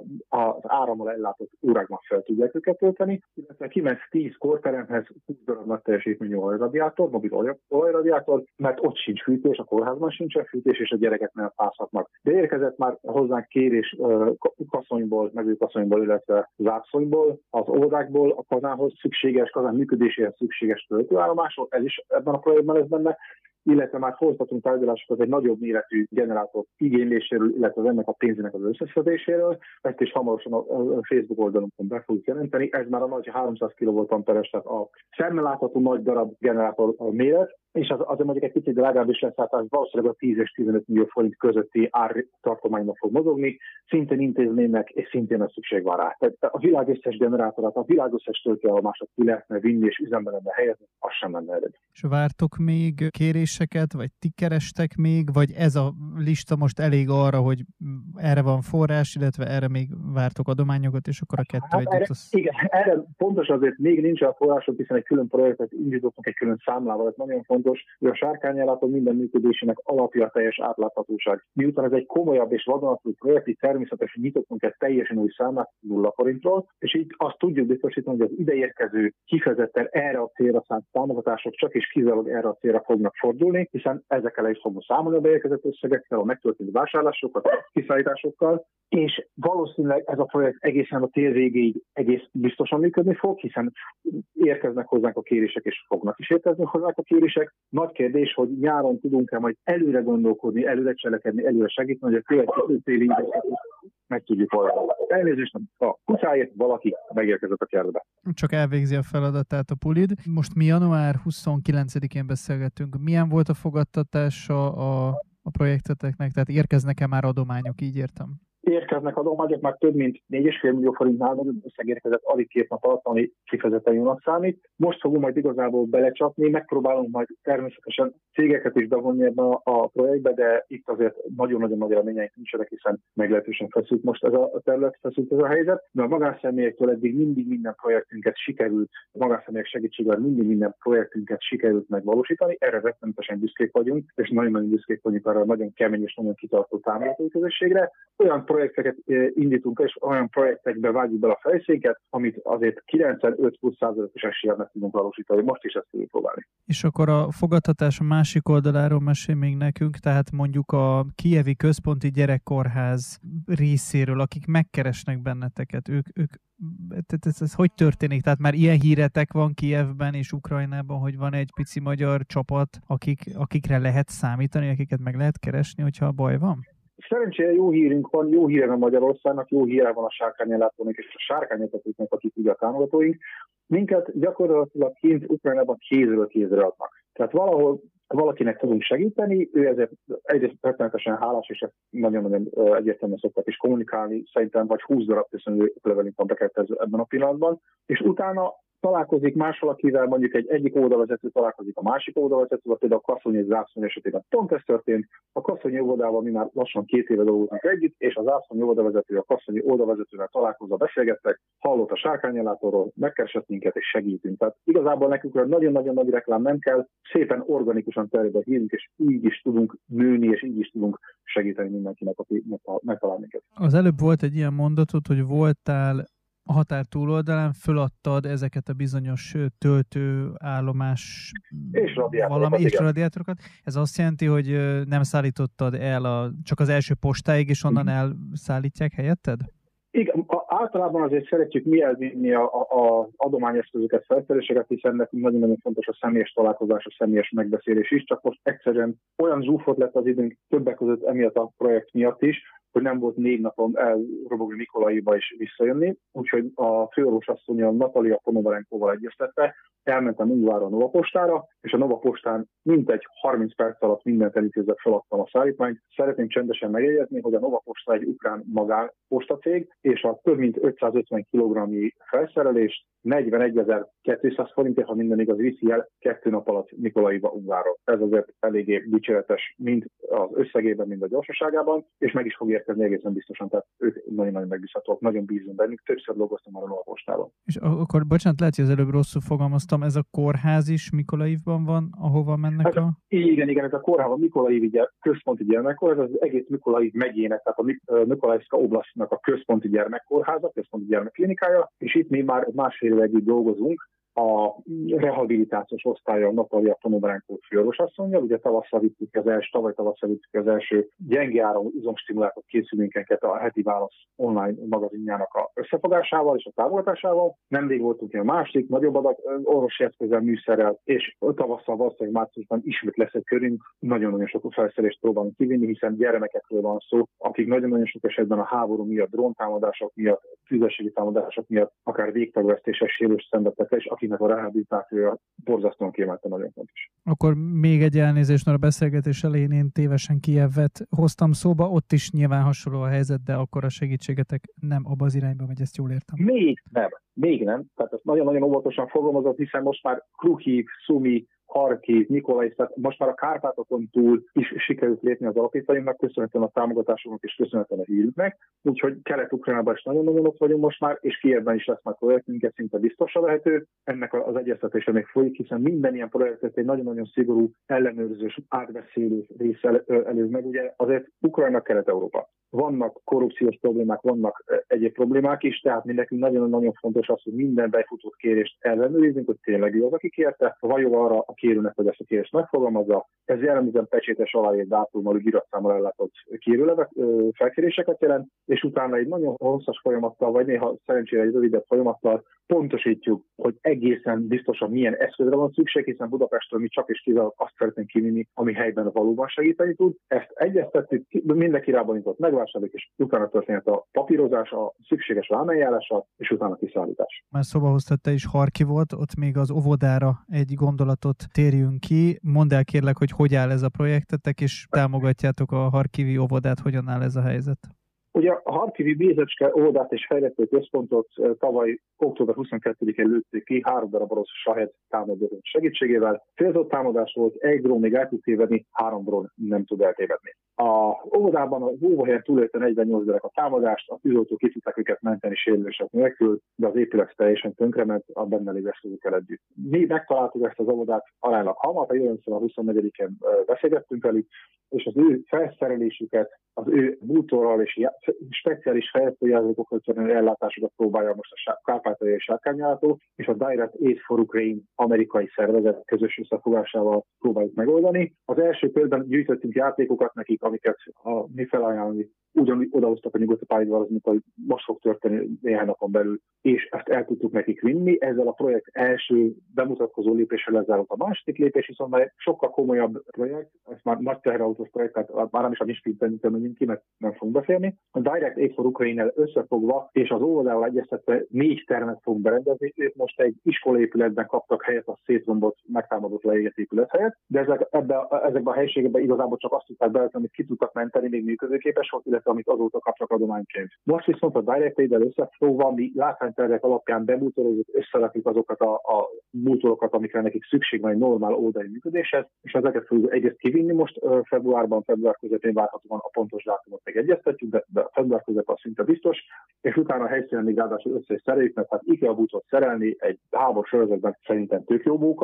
az árammal ellátott órákban fel tudják őket tölteni. Illetve kimegy 10 kórteremhez 20 darab nagy teljesítményű olajradiátor, mobil olajradiátor, mert ott sincs fűtés, a kórházban sincsen fűtés, és a gyerekek nem fázhatnak. De érkezett már hozzánk kérés Kaszonyból, Mezőkaszonyból, illetve Zászlónyból, az óvodákból a kazánhoz szükséges, kazán működéséhez szükséges töltőállomások, ez is ebben a projektben lesz benne, illetve már folytatunk tárgyalásokat egy nagyobb méretű generátor igényléséről, illetve ennek a pénzének az összeszedéséről. Ezt is hamarosan a Facebook oldalunkon be fogjuk jelenteni. Ez már a nagy 300 kV-amperes, tehát a szemmel látható nagy darab generátor méret, és az mondjuk egy picit drágább is lesz, tehát valószínűleg a 10 és 15 millió forint közötti ártartományban fog mozogni, szintén intézménynek, és szintén a szükség van rá. Tehát a világ összes generátorát, a világ összes töltőállomását ki lehetne vinni, és üzembe lenne helyezni, az sem lenne elég. És vártok még kéréseket, vagy ti kerestek még, vagy ez a lista most elég arra, hogy erre van forrás, illetve erre még vártok adományokat, és akkor a kettő együtt? Igen, erre pontos azért még nincs a források, hiszen egy külön projektet indítottunk egy külön számlával, ez nagyon fontos, hogy a sárkányellátó minden működésének alapja a teljes átláthatóság. Miután ez egy komolyabb és vadonatúj projekt, így természetesen nyitottunk egy teljesen új számlát 0 forintról, és így azt tudjuk biztosítani, hogy az ideérkező kifejezetten erre a célra szánt támogatások csak és kizárólag erre a célra fognak fordulni, hiszen ezekkel is fogunk számolni a beérkezett összegekkel, a megtörtént vásárlásokat, a kiszállításokkal, és valószínűleg ez a projekt egészen a tél végéig egész biztosan működni fog, hiszen érkeznek hozzánk a kérések, és fognak is érkezni hozzánk a kérések. Nagy kérdés, hogy nyáron tudunk-e majd előre gondolkodni, előre cselekedni, előre segíteni, hogy a következő téli időszakot meg tudjuk oldani. Elnézést, a kutyáért valaki megérkezett a kertbe. Csak elvégzi a feladatát a pulid. Most mi január 29-én beszélgettünk. Milyen volt a fogadtatása a projekteteknek? Tehát érkeznek-e már adományok, így értem? Érkeznek adományok, már több mint 4,5 millió forintnál nagyobb összeg érkezett alig 2 nap alatt, ami kifejezetten jónak számít. Most fogunk majd igazából belecsapni, megpróbálunk majd természetesen cégeket is bevonni ebbe a projektbe, de itt azért nagyon-nagyon nagy reményeink nincsenek, hiszen meglehetősen feszült most ez a terület, feszült ez a helyzet. De a magánszemélyektől eddig mindig minden projektünket sikerült, a magánszemélyek segítségével mindig minden projektünket sikerült megvalósítani. Erre rettenetesen büszkék vagyunk, és nagyon-nagyon büszkék vagyunk arra a nagyon kemény és nagyon kitartó támogatói közösségre. Olyan projekteket indítunk, és olyan projektekbe vágjuk bele a fejszénket, amit azért 95-20%-os eséllyel meg tudunk valósítani. Most is ezt tudjuk próbálni. És akkor a fogadtatás a másik oldaláról mesél még nekünk, tehát mondjuk a Kijevi Központi Gyerekkórház részéről, akik megkeresnek benneteket, ez hogy történik? Tehát már ilyen híretek van Kijevben és Ukrajnában, hogy van egy pici magyar csapat, akikre lehet számítani, akiket meg lehet keresni, hogyha baj van? Szerencsére jó hírünk van, jó híre van Magyarországnak, jó híre van a sárkányellátónak és a sárkányetetőknek, akik ugye a támogatóink. Minket gyakorlatilag kint Ukrajnában kézről kézre adnak. Tehát valahol valakinek tudunk segíteni, ő ezért egyrészt rettenetesen hálás, és ezt nagyon-nagyon egyértelműen szoktak is kommunikálni, szerintem vagy 20 darab köszönő levelünk van bekettező ebben a pillanatban, és utána találkozik más valakivel, mondjuk egyik oldalvezető találkozik a másik oldalvezetővel, például a Kaszonyi és Zászlóny esetében pont ez történt. A Kaszonyi óvodával mi már lassan 2 éve dolgozunk együtt, és a Zászlóny óvodavezető a Kaszonyi oldalvezetővel találkozva beszélgettek, hallott a sárkányellátóról, megkeresett minket és segítünk. Tehát igazából nekünk nagyon-nagyon nagy reklám nem kell, szépen organikusan terjed a hírünk, és így is tudunk nőni, és így is tudunk segíteni mindenkinek, aki megtalál minket. Az előbb volt egy ilyen mondatot, hogy voltál a határ túloldalán, föladtad ezeket a bizonyos töltőállomás és radiátorokat. Ez azt jelenti, hogy nem szállítottad el csak az első postáig, és onnan elszállítják helyetted? Igen, Általában azért szeretjük mi elvinni az adományeszközöket, felszereléseket, hiszen nekünk nagyon-nagyon fontos a személyes találkozás, a személyes megbeszélés is, csak most egyszerűen olyan zsúfolt lett az időnk többek között emiatt a projekt miatt is, hogy nem volt 4 napon elrobogni Mikolajivba és visszajönni, úgyhogy a főorvosasszony Natalia Ponomarenkoval egyeztetve elmentem Ungvárra a Nova Postára, és a Nova Postán mintegy 30 perc alatt mindent elintézve feladtam a szállítmányt. Szeretném csendesen megjegyezni, hogy a Nova Posta egy ukrán magánpostacég, és a több mint 550 kg felszerelést 41.200 forintért, ha minden igaz, viszi el 2 nap alatt Mikolajivba, Ungvárra. Ez azért eléggé dicséretes mind az összegében, mind a gyorsaságában, és meg is fog érkezni egészen biztosan, tehát ők nagyon-nagyon megbízhatóak, nagyon bízunk bennük, többször dolgoztam már a Nova Postában. És akkor, bocsánat, lehet, hogy az előbb rosszul fogalmaztam, ez a kórház is Mikolajivban van, ahova mennek Igen, ez a kórház, a Mikolajív központi gyermekkórház, ez az egész Mikolajív megyének, tehát a Mikolajivszka Oblasztnak a központi gyermekkórháza, központi gyermekklinikája, és itt mi már másfél éve együtt dolgozunk, a rehabilitációs osztálya Natalia Ponomarenko főorvosasszonnyal. Ugye tavaly tavasszal vittük az első gyenge áramú izomstimulátor készülékeket a Heti Válasz online magazinjának a összefogásával és a támogatásával. Nemrég voltunk a másik, nagyobb adag orvosi eszközzel, műszerrel, és tavasszal valószínűleg márciusban ismét lesz egy körünk. Nagyon-nagyon sok felszerelést próbálunk kivinni, hiszen gyermekekről van szó, akik nagyon-nagyon sok esetben a háború miatt, dróntámadások miatt, tüzességi támadások miatt, akár végtagvesztéses sérülést szenvedtek, és akinek a rehabilitációja borzasztóan kiemelte, nagyon fontos. Akkor még egy elnézést, mert a beszélgetés elején én tévesen Kijevet hoztam szóba, ott is nyilván hasonló a helyzet, de akkor a segítségetek nem abba az irányba megy, ezt jól értem. Még nem. Tehát ezt nagyon-nagyon óvatosan fogalmazott, hiszen most már Kruhív, Szumi, Harkiv, Mikolajv, tehát most már a Kárpátokon túl is sikerült lépni az alapítványunknak, köszönhetően a támogatásoknak és köszönhetően a hírüknek. Úgyhogy Kelet-Ukrajnában is nagyon-nagyon ott vagyunk most már, és Kijevben is lesz már projektünk, ez szinte biztosra vehető. Ennek az egyeztetése még folyik, hiszen minden ilyen projektet egy nagyon-nagyon szigorú ellenőrzős, átbeszélő rész előz meg. Ugye azért Ukrajna, Kelet-Európa. Vannak korrupciós problémák, vannak egyéb problémák is, tehát mi nekünk nagyon-nagyon fontos az, hogy minden befutott kérést ellenőrizzünk, hogy tényleg ő az, aki kérte, vagy jó arra a kérőnek, hogy ezt a kérést megfogalmazza. Ez jellemzően pecsétes aláírt dátummal, iratszámmal ellátott kérőlevek, felkéréseket jelent, és utána egy nagyon hosszas folyamattal, vagy néha szerencsére egy rövidebb folyamattal pontosítjuk, hogy egészen biztosan milyen eszközre van szükség, hiszen Budapestről mi csak és kizárólag azt szeretnénk kivinni, ami helyben valóban segíteni tud. Ezt egyeztettük, mindenki rábonyított, megvásároljuk, és utána történhet a papírozás, a szükséges vámeljárása, és utána kiszállítás. Már szóba hoztad te is Harkivot, ott még az óvodára egy gondolatot térjünk ki. Mondd el kérlek, hogy áll ez a projektetek, és támogatjátok a harkivi óvodát, hogyan áll ez a helyzet? Ugye a Harkivi Bézecske óvodát és fejlesztő központot tavaly október 22-én lőtték ki 3 darab orosz Shahed támadó segítségével. Célzott támadás volt, egy drón még el tud tévedni, 3 drón nem tud eltévedni. A óvodában az óvóhelyen túlélte 48 gyerek a támadást, a tűzoltók ki tudták őket menteni sérülések nélkül, de az épület teljesen tönkrement a benne lévő eszközökkel együtt. Mi megtaláltuk ezt az óvodát aránylag hamar, a jövőn a 24-én beszélgettünk velük, és az ő felszerelésüket, az ő bútorral és speciális fejlesztőjátékokkal történő ellátásokat próbálja most a Kárpátaljai Sárkányjártó és a Direct Aid for Ukraine amerikai szervezet közös összefogásával próbáljuk megoldani. Az első körben gyűjtöttünk játékokat nekik, amiket mi felajánlani ugyanúgy odahoztak a nyugati pályaudvarhoz, mint ahogy most fog történni néhány napon belül, és ezt el tudtuk nekik vinni. Ezzel a projekt első bemutatkozó lépéssel lezárult. A második lépés viszont már sokkal komolyabb projekt, ez már nagy teherautós projekt, tehát már nem is a Misfitben menjünk ki, mert nem fogunk beszélni. A Direct Aid for Ukraine-nel összefogva, és az óvodával egyeztetve 4 termet fogunk berendezni. Ők most egy iskolaépületben kaptak helyet a szétrombott, megtámadott leégett épület helyett, de ezekben a helyiségekben igazából csak azt tudták bevetni, amit ki tudtak menteni, még működőképes volt, illetve amit azóta kaptak adományként. Most viszont a Direct Aid-del összefogva, mi látványtervek alapján bebútorozzuk, összerakjuk azokat a bútorokat, amikre nekik szükség van egy normál oldali működéshez, és ezeket fogjuk egyrészt kivinni most február közepén várhatóan, a pontos dátumot meg egyeztetjük, de február közepén szinte biztos, és utána a helyszínen még ráadásul össze is szereljük, mert hát IKEA bútort szerelni egy háborús sorozatban szerintem tök jó móka,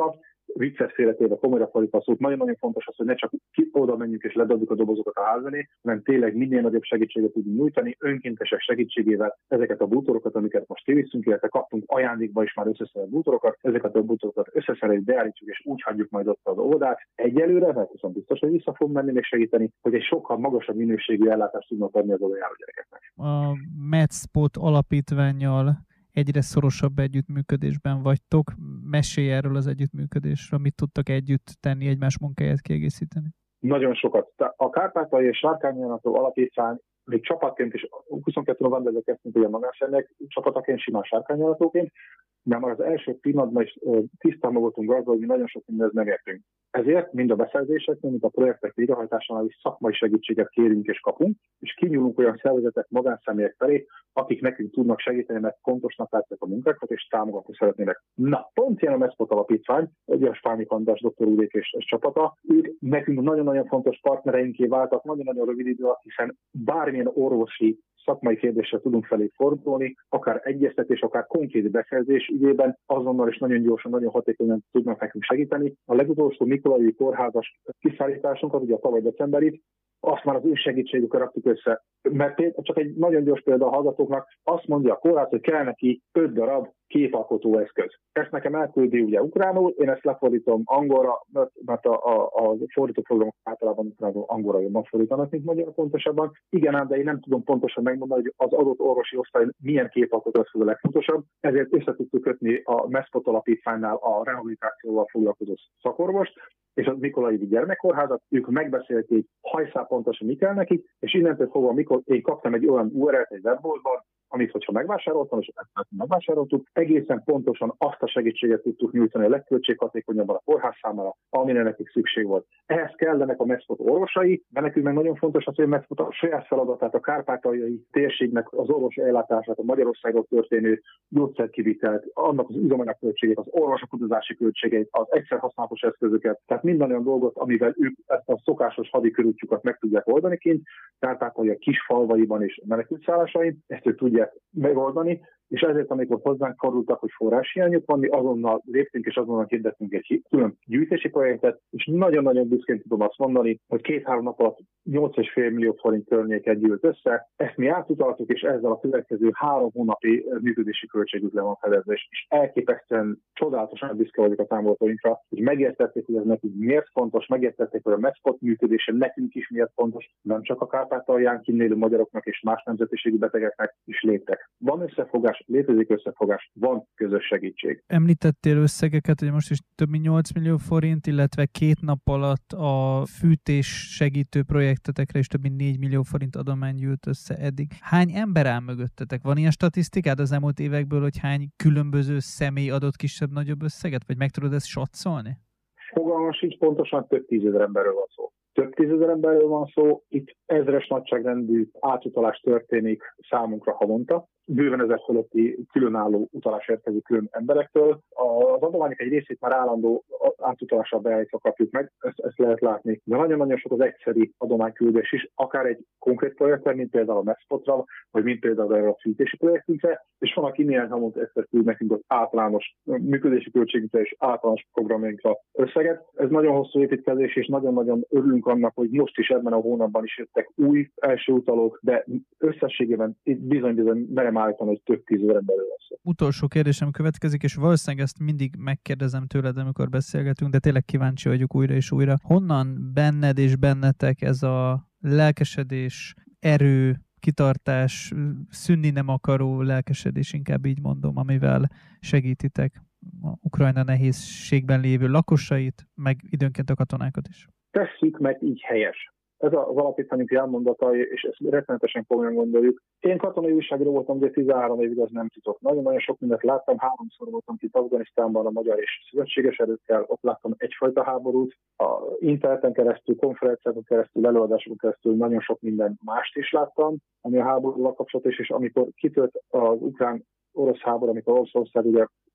vicces félretéve, komolyra fordítva a szót, nagyon-nagyon fontos az, hogy ne csak oda menjünk és ledobjuk a dobozokat a ház elé, hanem tényleg minél nagyobb segítséget tudunk nyújtani, önkéntesek segítségével ezeket a bútorokat, amiket most kivisszünk, illetve kaptunk ajándékba is már összeszerelt bútorokat, ezeket a bútorokat összeszereljük, beállítjuk és úgy hagyjuk majd ott az oldalt. Egyelőre, mert viszont biztos, hogy vissza fog menni még segíteni, hogy egy sokkal magasabb minőségű ellátást tudnak adni az oda járó gyerekeknek. A Medspot alapítvánnyal egyre szorosabb együttműködésben vagytok. Mesélj erről az együttműködésről, mit tudtak együtt tenni, egymás munkáját kiegészíteni? Nagyon sokat. A Kárpátaljai és Sárkányjáró Alapítvány még csapatként is 22 novemberben kezdtünk ugye magánszemélyek csapataként, simán sárkányjáratóként, de már az első pillanatban is tisztában voltunk azzal, hogy mi nagyon sok mindent megértünk. Ezért mind a beszerzéseknél, mind a projektek végrehajtásánál is szakmai segítséget kérünk és kapunk, és kinyúlunk olyan szervezetek, magánszemélyek felé, akik nekünk tudnak segíteni, mert fontosnak látják a munkákat, és támogatni szeretnének. Na, pont ilyen a Medspot Alapítvány, ugye a Spányi András, Dr. Úrék és csapata, ők nekünk nagyon-nagyon fontos partnereinké váltak, nagyon-nagyon rövid idő alatt, hiszen bármilyen orvosi szakmai kérdéssel tudunk felé fordulni, akár egyeztetés, akár konkrét beszerzés ügyében, azonnal és nagyon gyorsan, nagyon hatékonyan tudnak nekünk segíteni. A legutolsó Mikolai kórházas kiszállításunkat, ugye a tavaly decemberit, azt már az ő segítségükkel raktuk össze. Mert csak egy nagyon gyors példa a hallgatóknak, azt mondja a kórház, hogy kell neki 5 darab képalkotó eszköz. Ezt nekem elküldi ugye ukránul, én ezt lefordítom angolra, mert a fordítóprogramok általában ukránul angolra jobban fordítanak, mint magyarul pontosabban. Igen, ám, de én nem tudom pontosan megmondani, hogy az adott orvosi osztály milyen képalkotó eszköz a legfontosabb, ezért össze tudtuk kötni a Medspot Alapítványnál a rehabilitációval foglalkozó szakorvost, és az Mikolai gyermekkórházat, ők megbeszélték hajszál pontosan mi kell nekik, és innentől fogva, amikor én kaptam egy olyan URL-t egy webboltban, amit, hogyha megvásároltam, és ezt megvásároltuk, egészen pontosan azt a segítséget tudtuk nyújtani a legköltséghatékonyabban a kórház számára, amire nekik szükség volt. Ehhez kellenek a Medspot orvosai, de nekünk meg nagyon fontos az, hogy a Medspot a saját feladatát, a kárpátaljai térségnek az orvosi ellátását, a Magyarországról történő gyógyszerkivitelt, annak az üzemanyagköltségét, az orvosok utazási költségeit, az egyszer használatos eszközöket, tehát minden olyan dolgot, amivel ők ezt a szokásos hadikörútjukat meg tudják oldani kint, Kárpátalja kis falvaiban és menekültszállásain, ezt ők tudják megoldani, és ezért, amikor hozzánk fordultak, hogy forráshiányuk van, mi azonnal léptünk és azonnal hirdettünk egy külön gyűjtési projektet, és nagyon-nagyon büszkén tudom azt mondani, hogy 2-3 nap alatt 8,5 millió forint környéket gyűlt össze, ezt mi átutaltuk, és ezzel a következő 3 hónapi működési költségük le van fedezve, és elképesztően csodálatosan büszke vagyok a támogatóinkra, hogy megértették, hogy ez nekünk miért fontos, megértették, hogy a Medspot működése nekünk is miért fontos, nem csak a Kárpátalján kinn élő magyaroknak és más nemzetiségű betegeknek is léptek. Van összefogás, létezik összefogás, van közös segítség. Említettél összegeket, hogy most is több mint 8 millió forint, illetve 2 nap alatt a fűtés segítő projektetekre is több mint 4 millió forint adomány gyűlt össze eddig. Hány ember áll mögöttetek? Van ilyen statisztikád az elmúlt évekből, hogy hány különböző személy adott kisebb-nagyobb összeget? Vagy meg tudod ezt satszolni? Fogalmam sincs, pontosan több 10 000 emberről van szó. Több 10 000 emberről van szó, itt ezres nagyságrendű átutalás történik számunkra havonta. Bőven 1000 fölötti különálló utalás érkezik külön emberektől. Az adományok egy részét már állandó átutalással beállítva kapjuk meg, ezt lehet látni. De nagyon-nagyon sok az egyszeri adományküldés is, akár egy konkrét projektre, mint például a Medspotra, vagy mint például erre a fűtési projektünkre, és van, aki néhány havonta egyszer küld nekünk az általános működési költségünkre és általános programjainkra összeget. Ez nagyon hosszú építkezés, és nagyon-nagyon örülünk annak, hogy most is ebben a hónapban is jöttek új első utalók, de összességében itt bizony merem állítani, hogy több 10 000 emberről lesz. Utolsó kérdésem következik, és valószínűleg ezt mindig megkérdezem tőled, amikor beszélgetünk, de tényleg kíváncsi vagyok újra és újra. Honnan benned és bennetek ez a lelkesedés, erő, kitartás, szűnni nem akaró lelkesedés, inkább így mondom, amivel segítitek a Ukrajna nehézségben lévő lakosait, meg időnként a katonákat is? Tesszük meg, így helyes. Ez az alapítványunk elmondata, és ezt rettenetesen komolyan gondoljuk. Én katonai újságíró voltam, de 13 évig az nem titok. Nagyon-nagyon sok mindent láttam, 3-szor voltam itt Afganisztánban a magyar és szövetséges erőkkel, ott láttam egyfajta háborút. A interneten keresztül, konferenciákon keresztül, előadásokon keresztül nagyon sok minden mást is láttam, ami a háborúval kapcsolatos, és amikor kitört az ukrán-orosz háború, amikor Oroszország ugye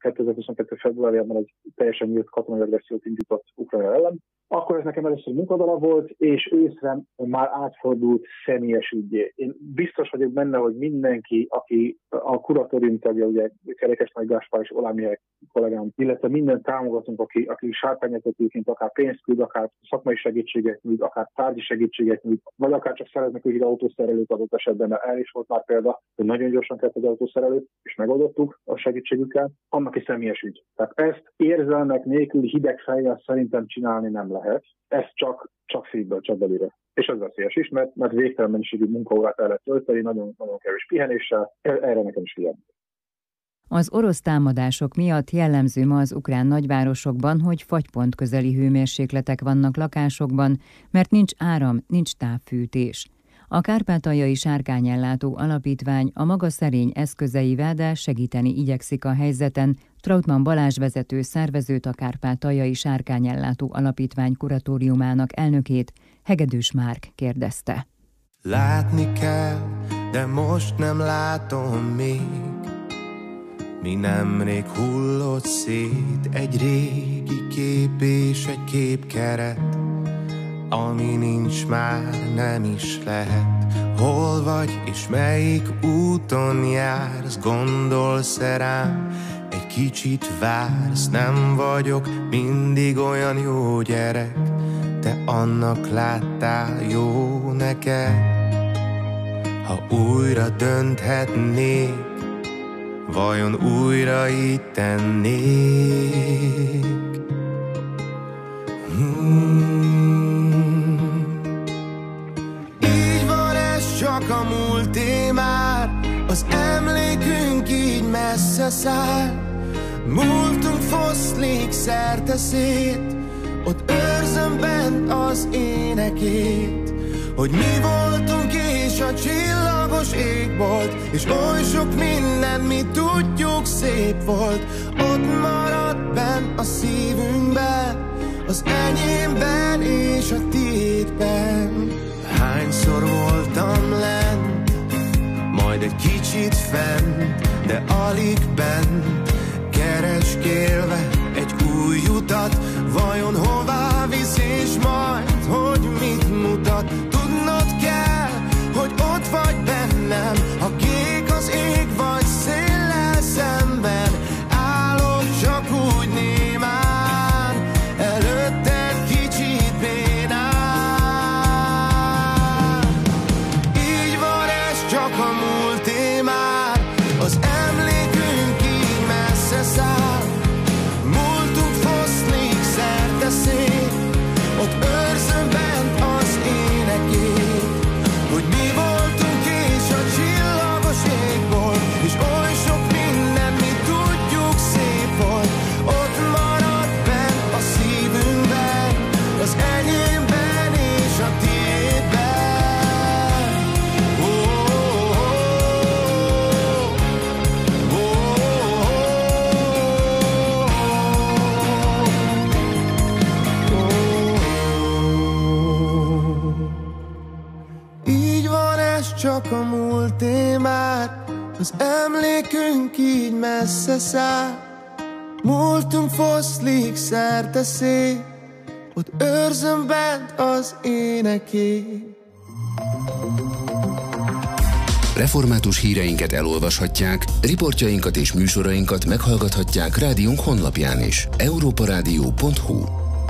2022. februárjában egy teljesen nyílt katonai agressziót indított Ukrajna ellen. Akkor ez nekem először munkadalap volt, és őszre már átfordult személyes ügyé. Én biztos vagyok benne, hogy mindenki, aki a kuratórium tagja, ugye Kerekes-Nagy Gáspár és Olámiek kollégám, illetve minden támogatunk, aki sárkányetetőként akár pénzt küld, akár szakmai segítséget nyújt, akár tárgyi segítséget nyújt, vagy akár csak szereznek egy autószerelőt adott esetben, mert el is volt már példa, hogy nagyon gyorsan kellett egy autószerelőt, és megoldottuk a segítségükkel, annak is személyes ügy. Tehát ezt érzelmek nélkül hideg fejjel szerintem csinálni nem lehet. Ez csak szívből, csak belőle. És ez veszélyes is, mert végtelen mennyiségű munkaórát el lehet tölteni, nagyon kevés pihenéssel, erre nekem is figyelni. Az orosz támadások miatt jellemző ma az ukrán nagyvárosokban, hogy fagypont közeli hőmérsékletek vannak lakásokban, mert nincs áram, nincs távfűtés. A Kárpátaljai Sárkányellátó Alapítvány a maga szerény eszközeivel, de segíteni igyekszik a helyzeten. Trautmann Balázs vezető szervezőt, a Kárpátaljai Sárkányellátó Alapítvány kuratóriumának elnökét, Hegedűs Márk kérdezte. Látni kell, de most nem látom még. Mi nemrég hullott szét egy régi kép és egy képkeret, ami nincs már, nem is lehet. Hol vagy és melyik úton jársz, gondolsz-e rám, egy kicsit vársz. Nem vagyok mindig olyan jó gyerek, te annak láttál jó neked. Ha újra dönthetnék, vajon újra így tennék? Így van, ez csak a múlté már, az emlékünk így messze száll. Múltunk foszlik szerte szét, ott őrzöm bent az énekét, hogy mi voltunk és a csillagos égbolt, és oly sok minden, mi tudjuk, szép volt. Ott maradt benn a szívünkben, az enyémben és a tiédben. Hányszor voltam lent, majd egy kicsit fent, de alig bent, kereskélve egy új utat. Vajon hová visz és majd, hogy mit mutat? Tudnod kell, hogy ott vagy bennem, ha kék az ég vagy széllel szemben. Állok csak úgy némán, előtted kicsit bénán. Így van, ez csak a múlté már, az emlékünk így messze száll. Múltunk foszlik szerte szét, ott őrzöm bent az énekét, hogy mi voltunk és a csillagos égbolt, és oly sok minden, mi tudjuk, szép volt. Ott maradt bent a szívünkben, az enyémben és a tiédben. Így van, ez csak a múlté már, az emlékünk így messze száll. Múltunk foszlik szerte szét, ott őrzöm bent az énekét. Református híreinket elolvashatják, riportjainkat és műsorainkat meghallgathatják rádiónk honlapján is. europaradio.hu.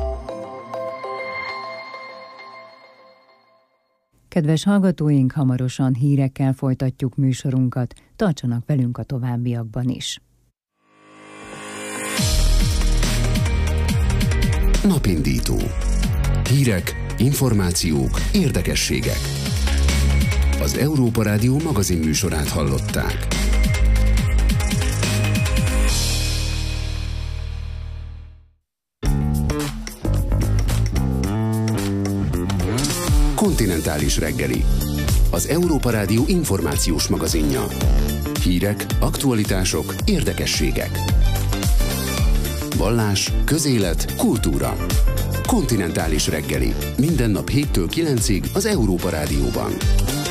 Kedves hallgatóink, hamarosan hírekkel folytatjuk műsorunkat. Tartsanak velünk a továbbiakban is. Napindító. Hírek, információk, érdekességek. Az Európa Rádió magazin műsorát hallották. Kontinentális reggeli. Az Európa Rádió információs magazinja. Hírek, aktualitások, érdekességek. Vallás, közélet, kultúra. Kontinentális reggeli. Minden nap 7-től 9-ig az Európa Rádióban.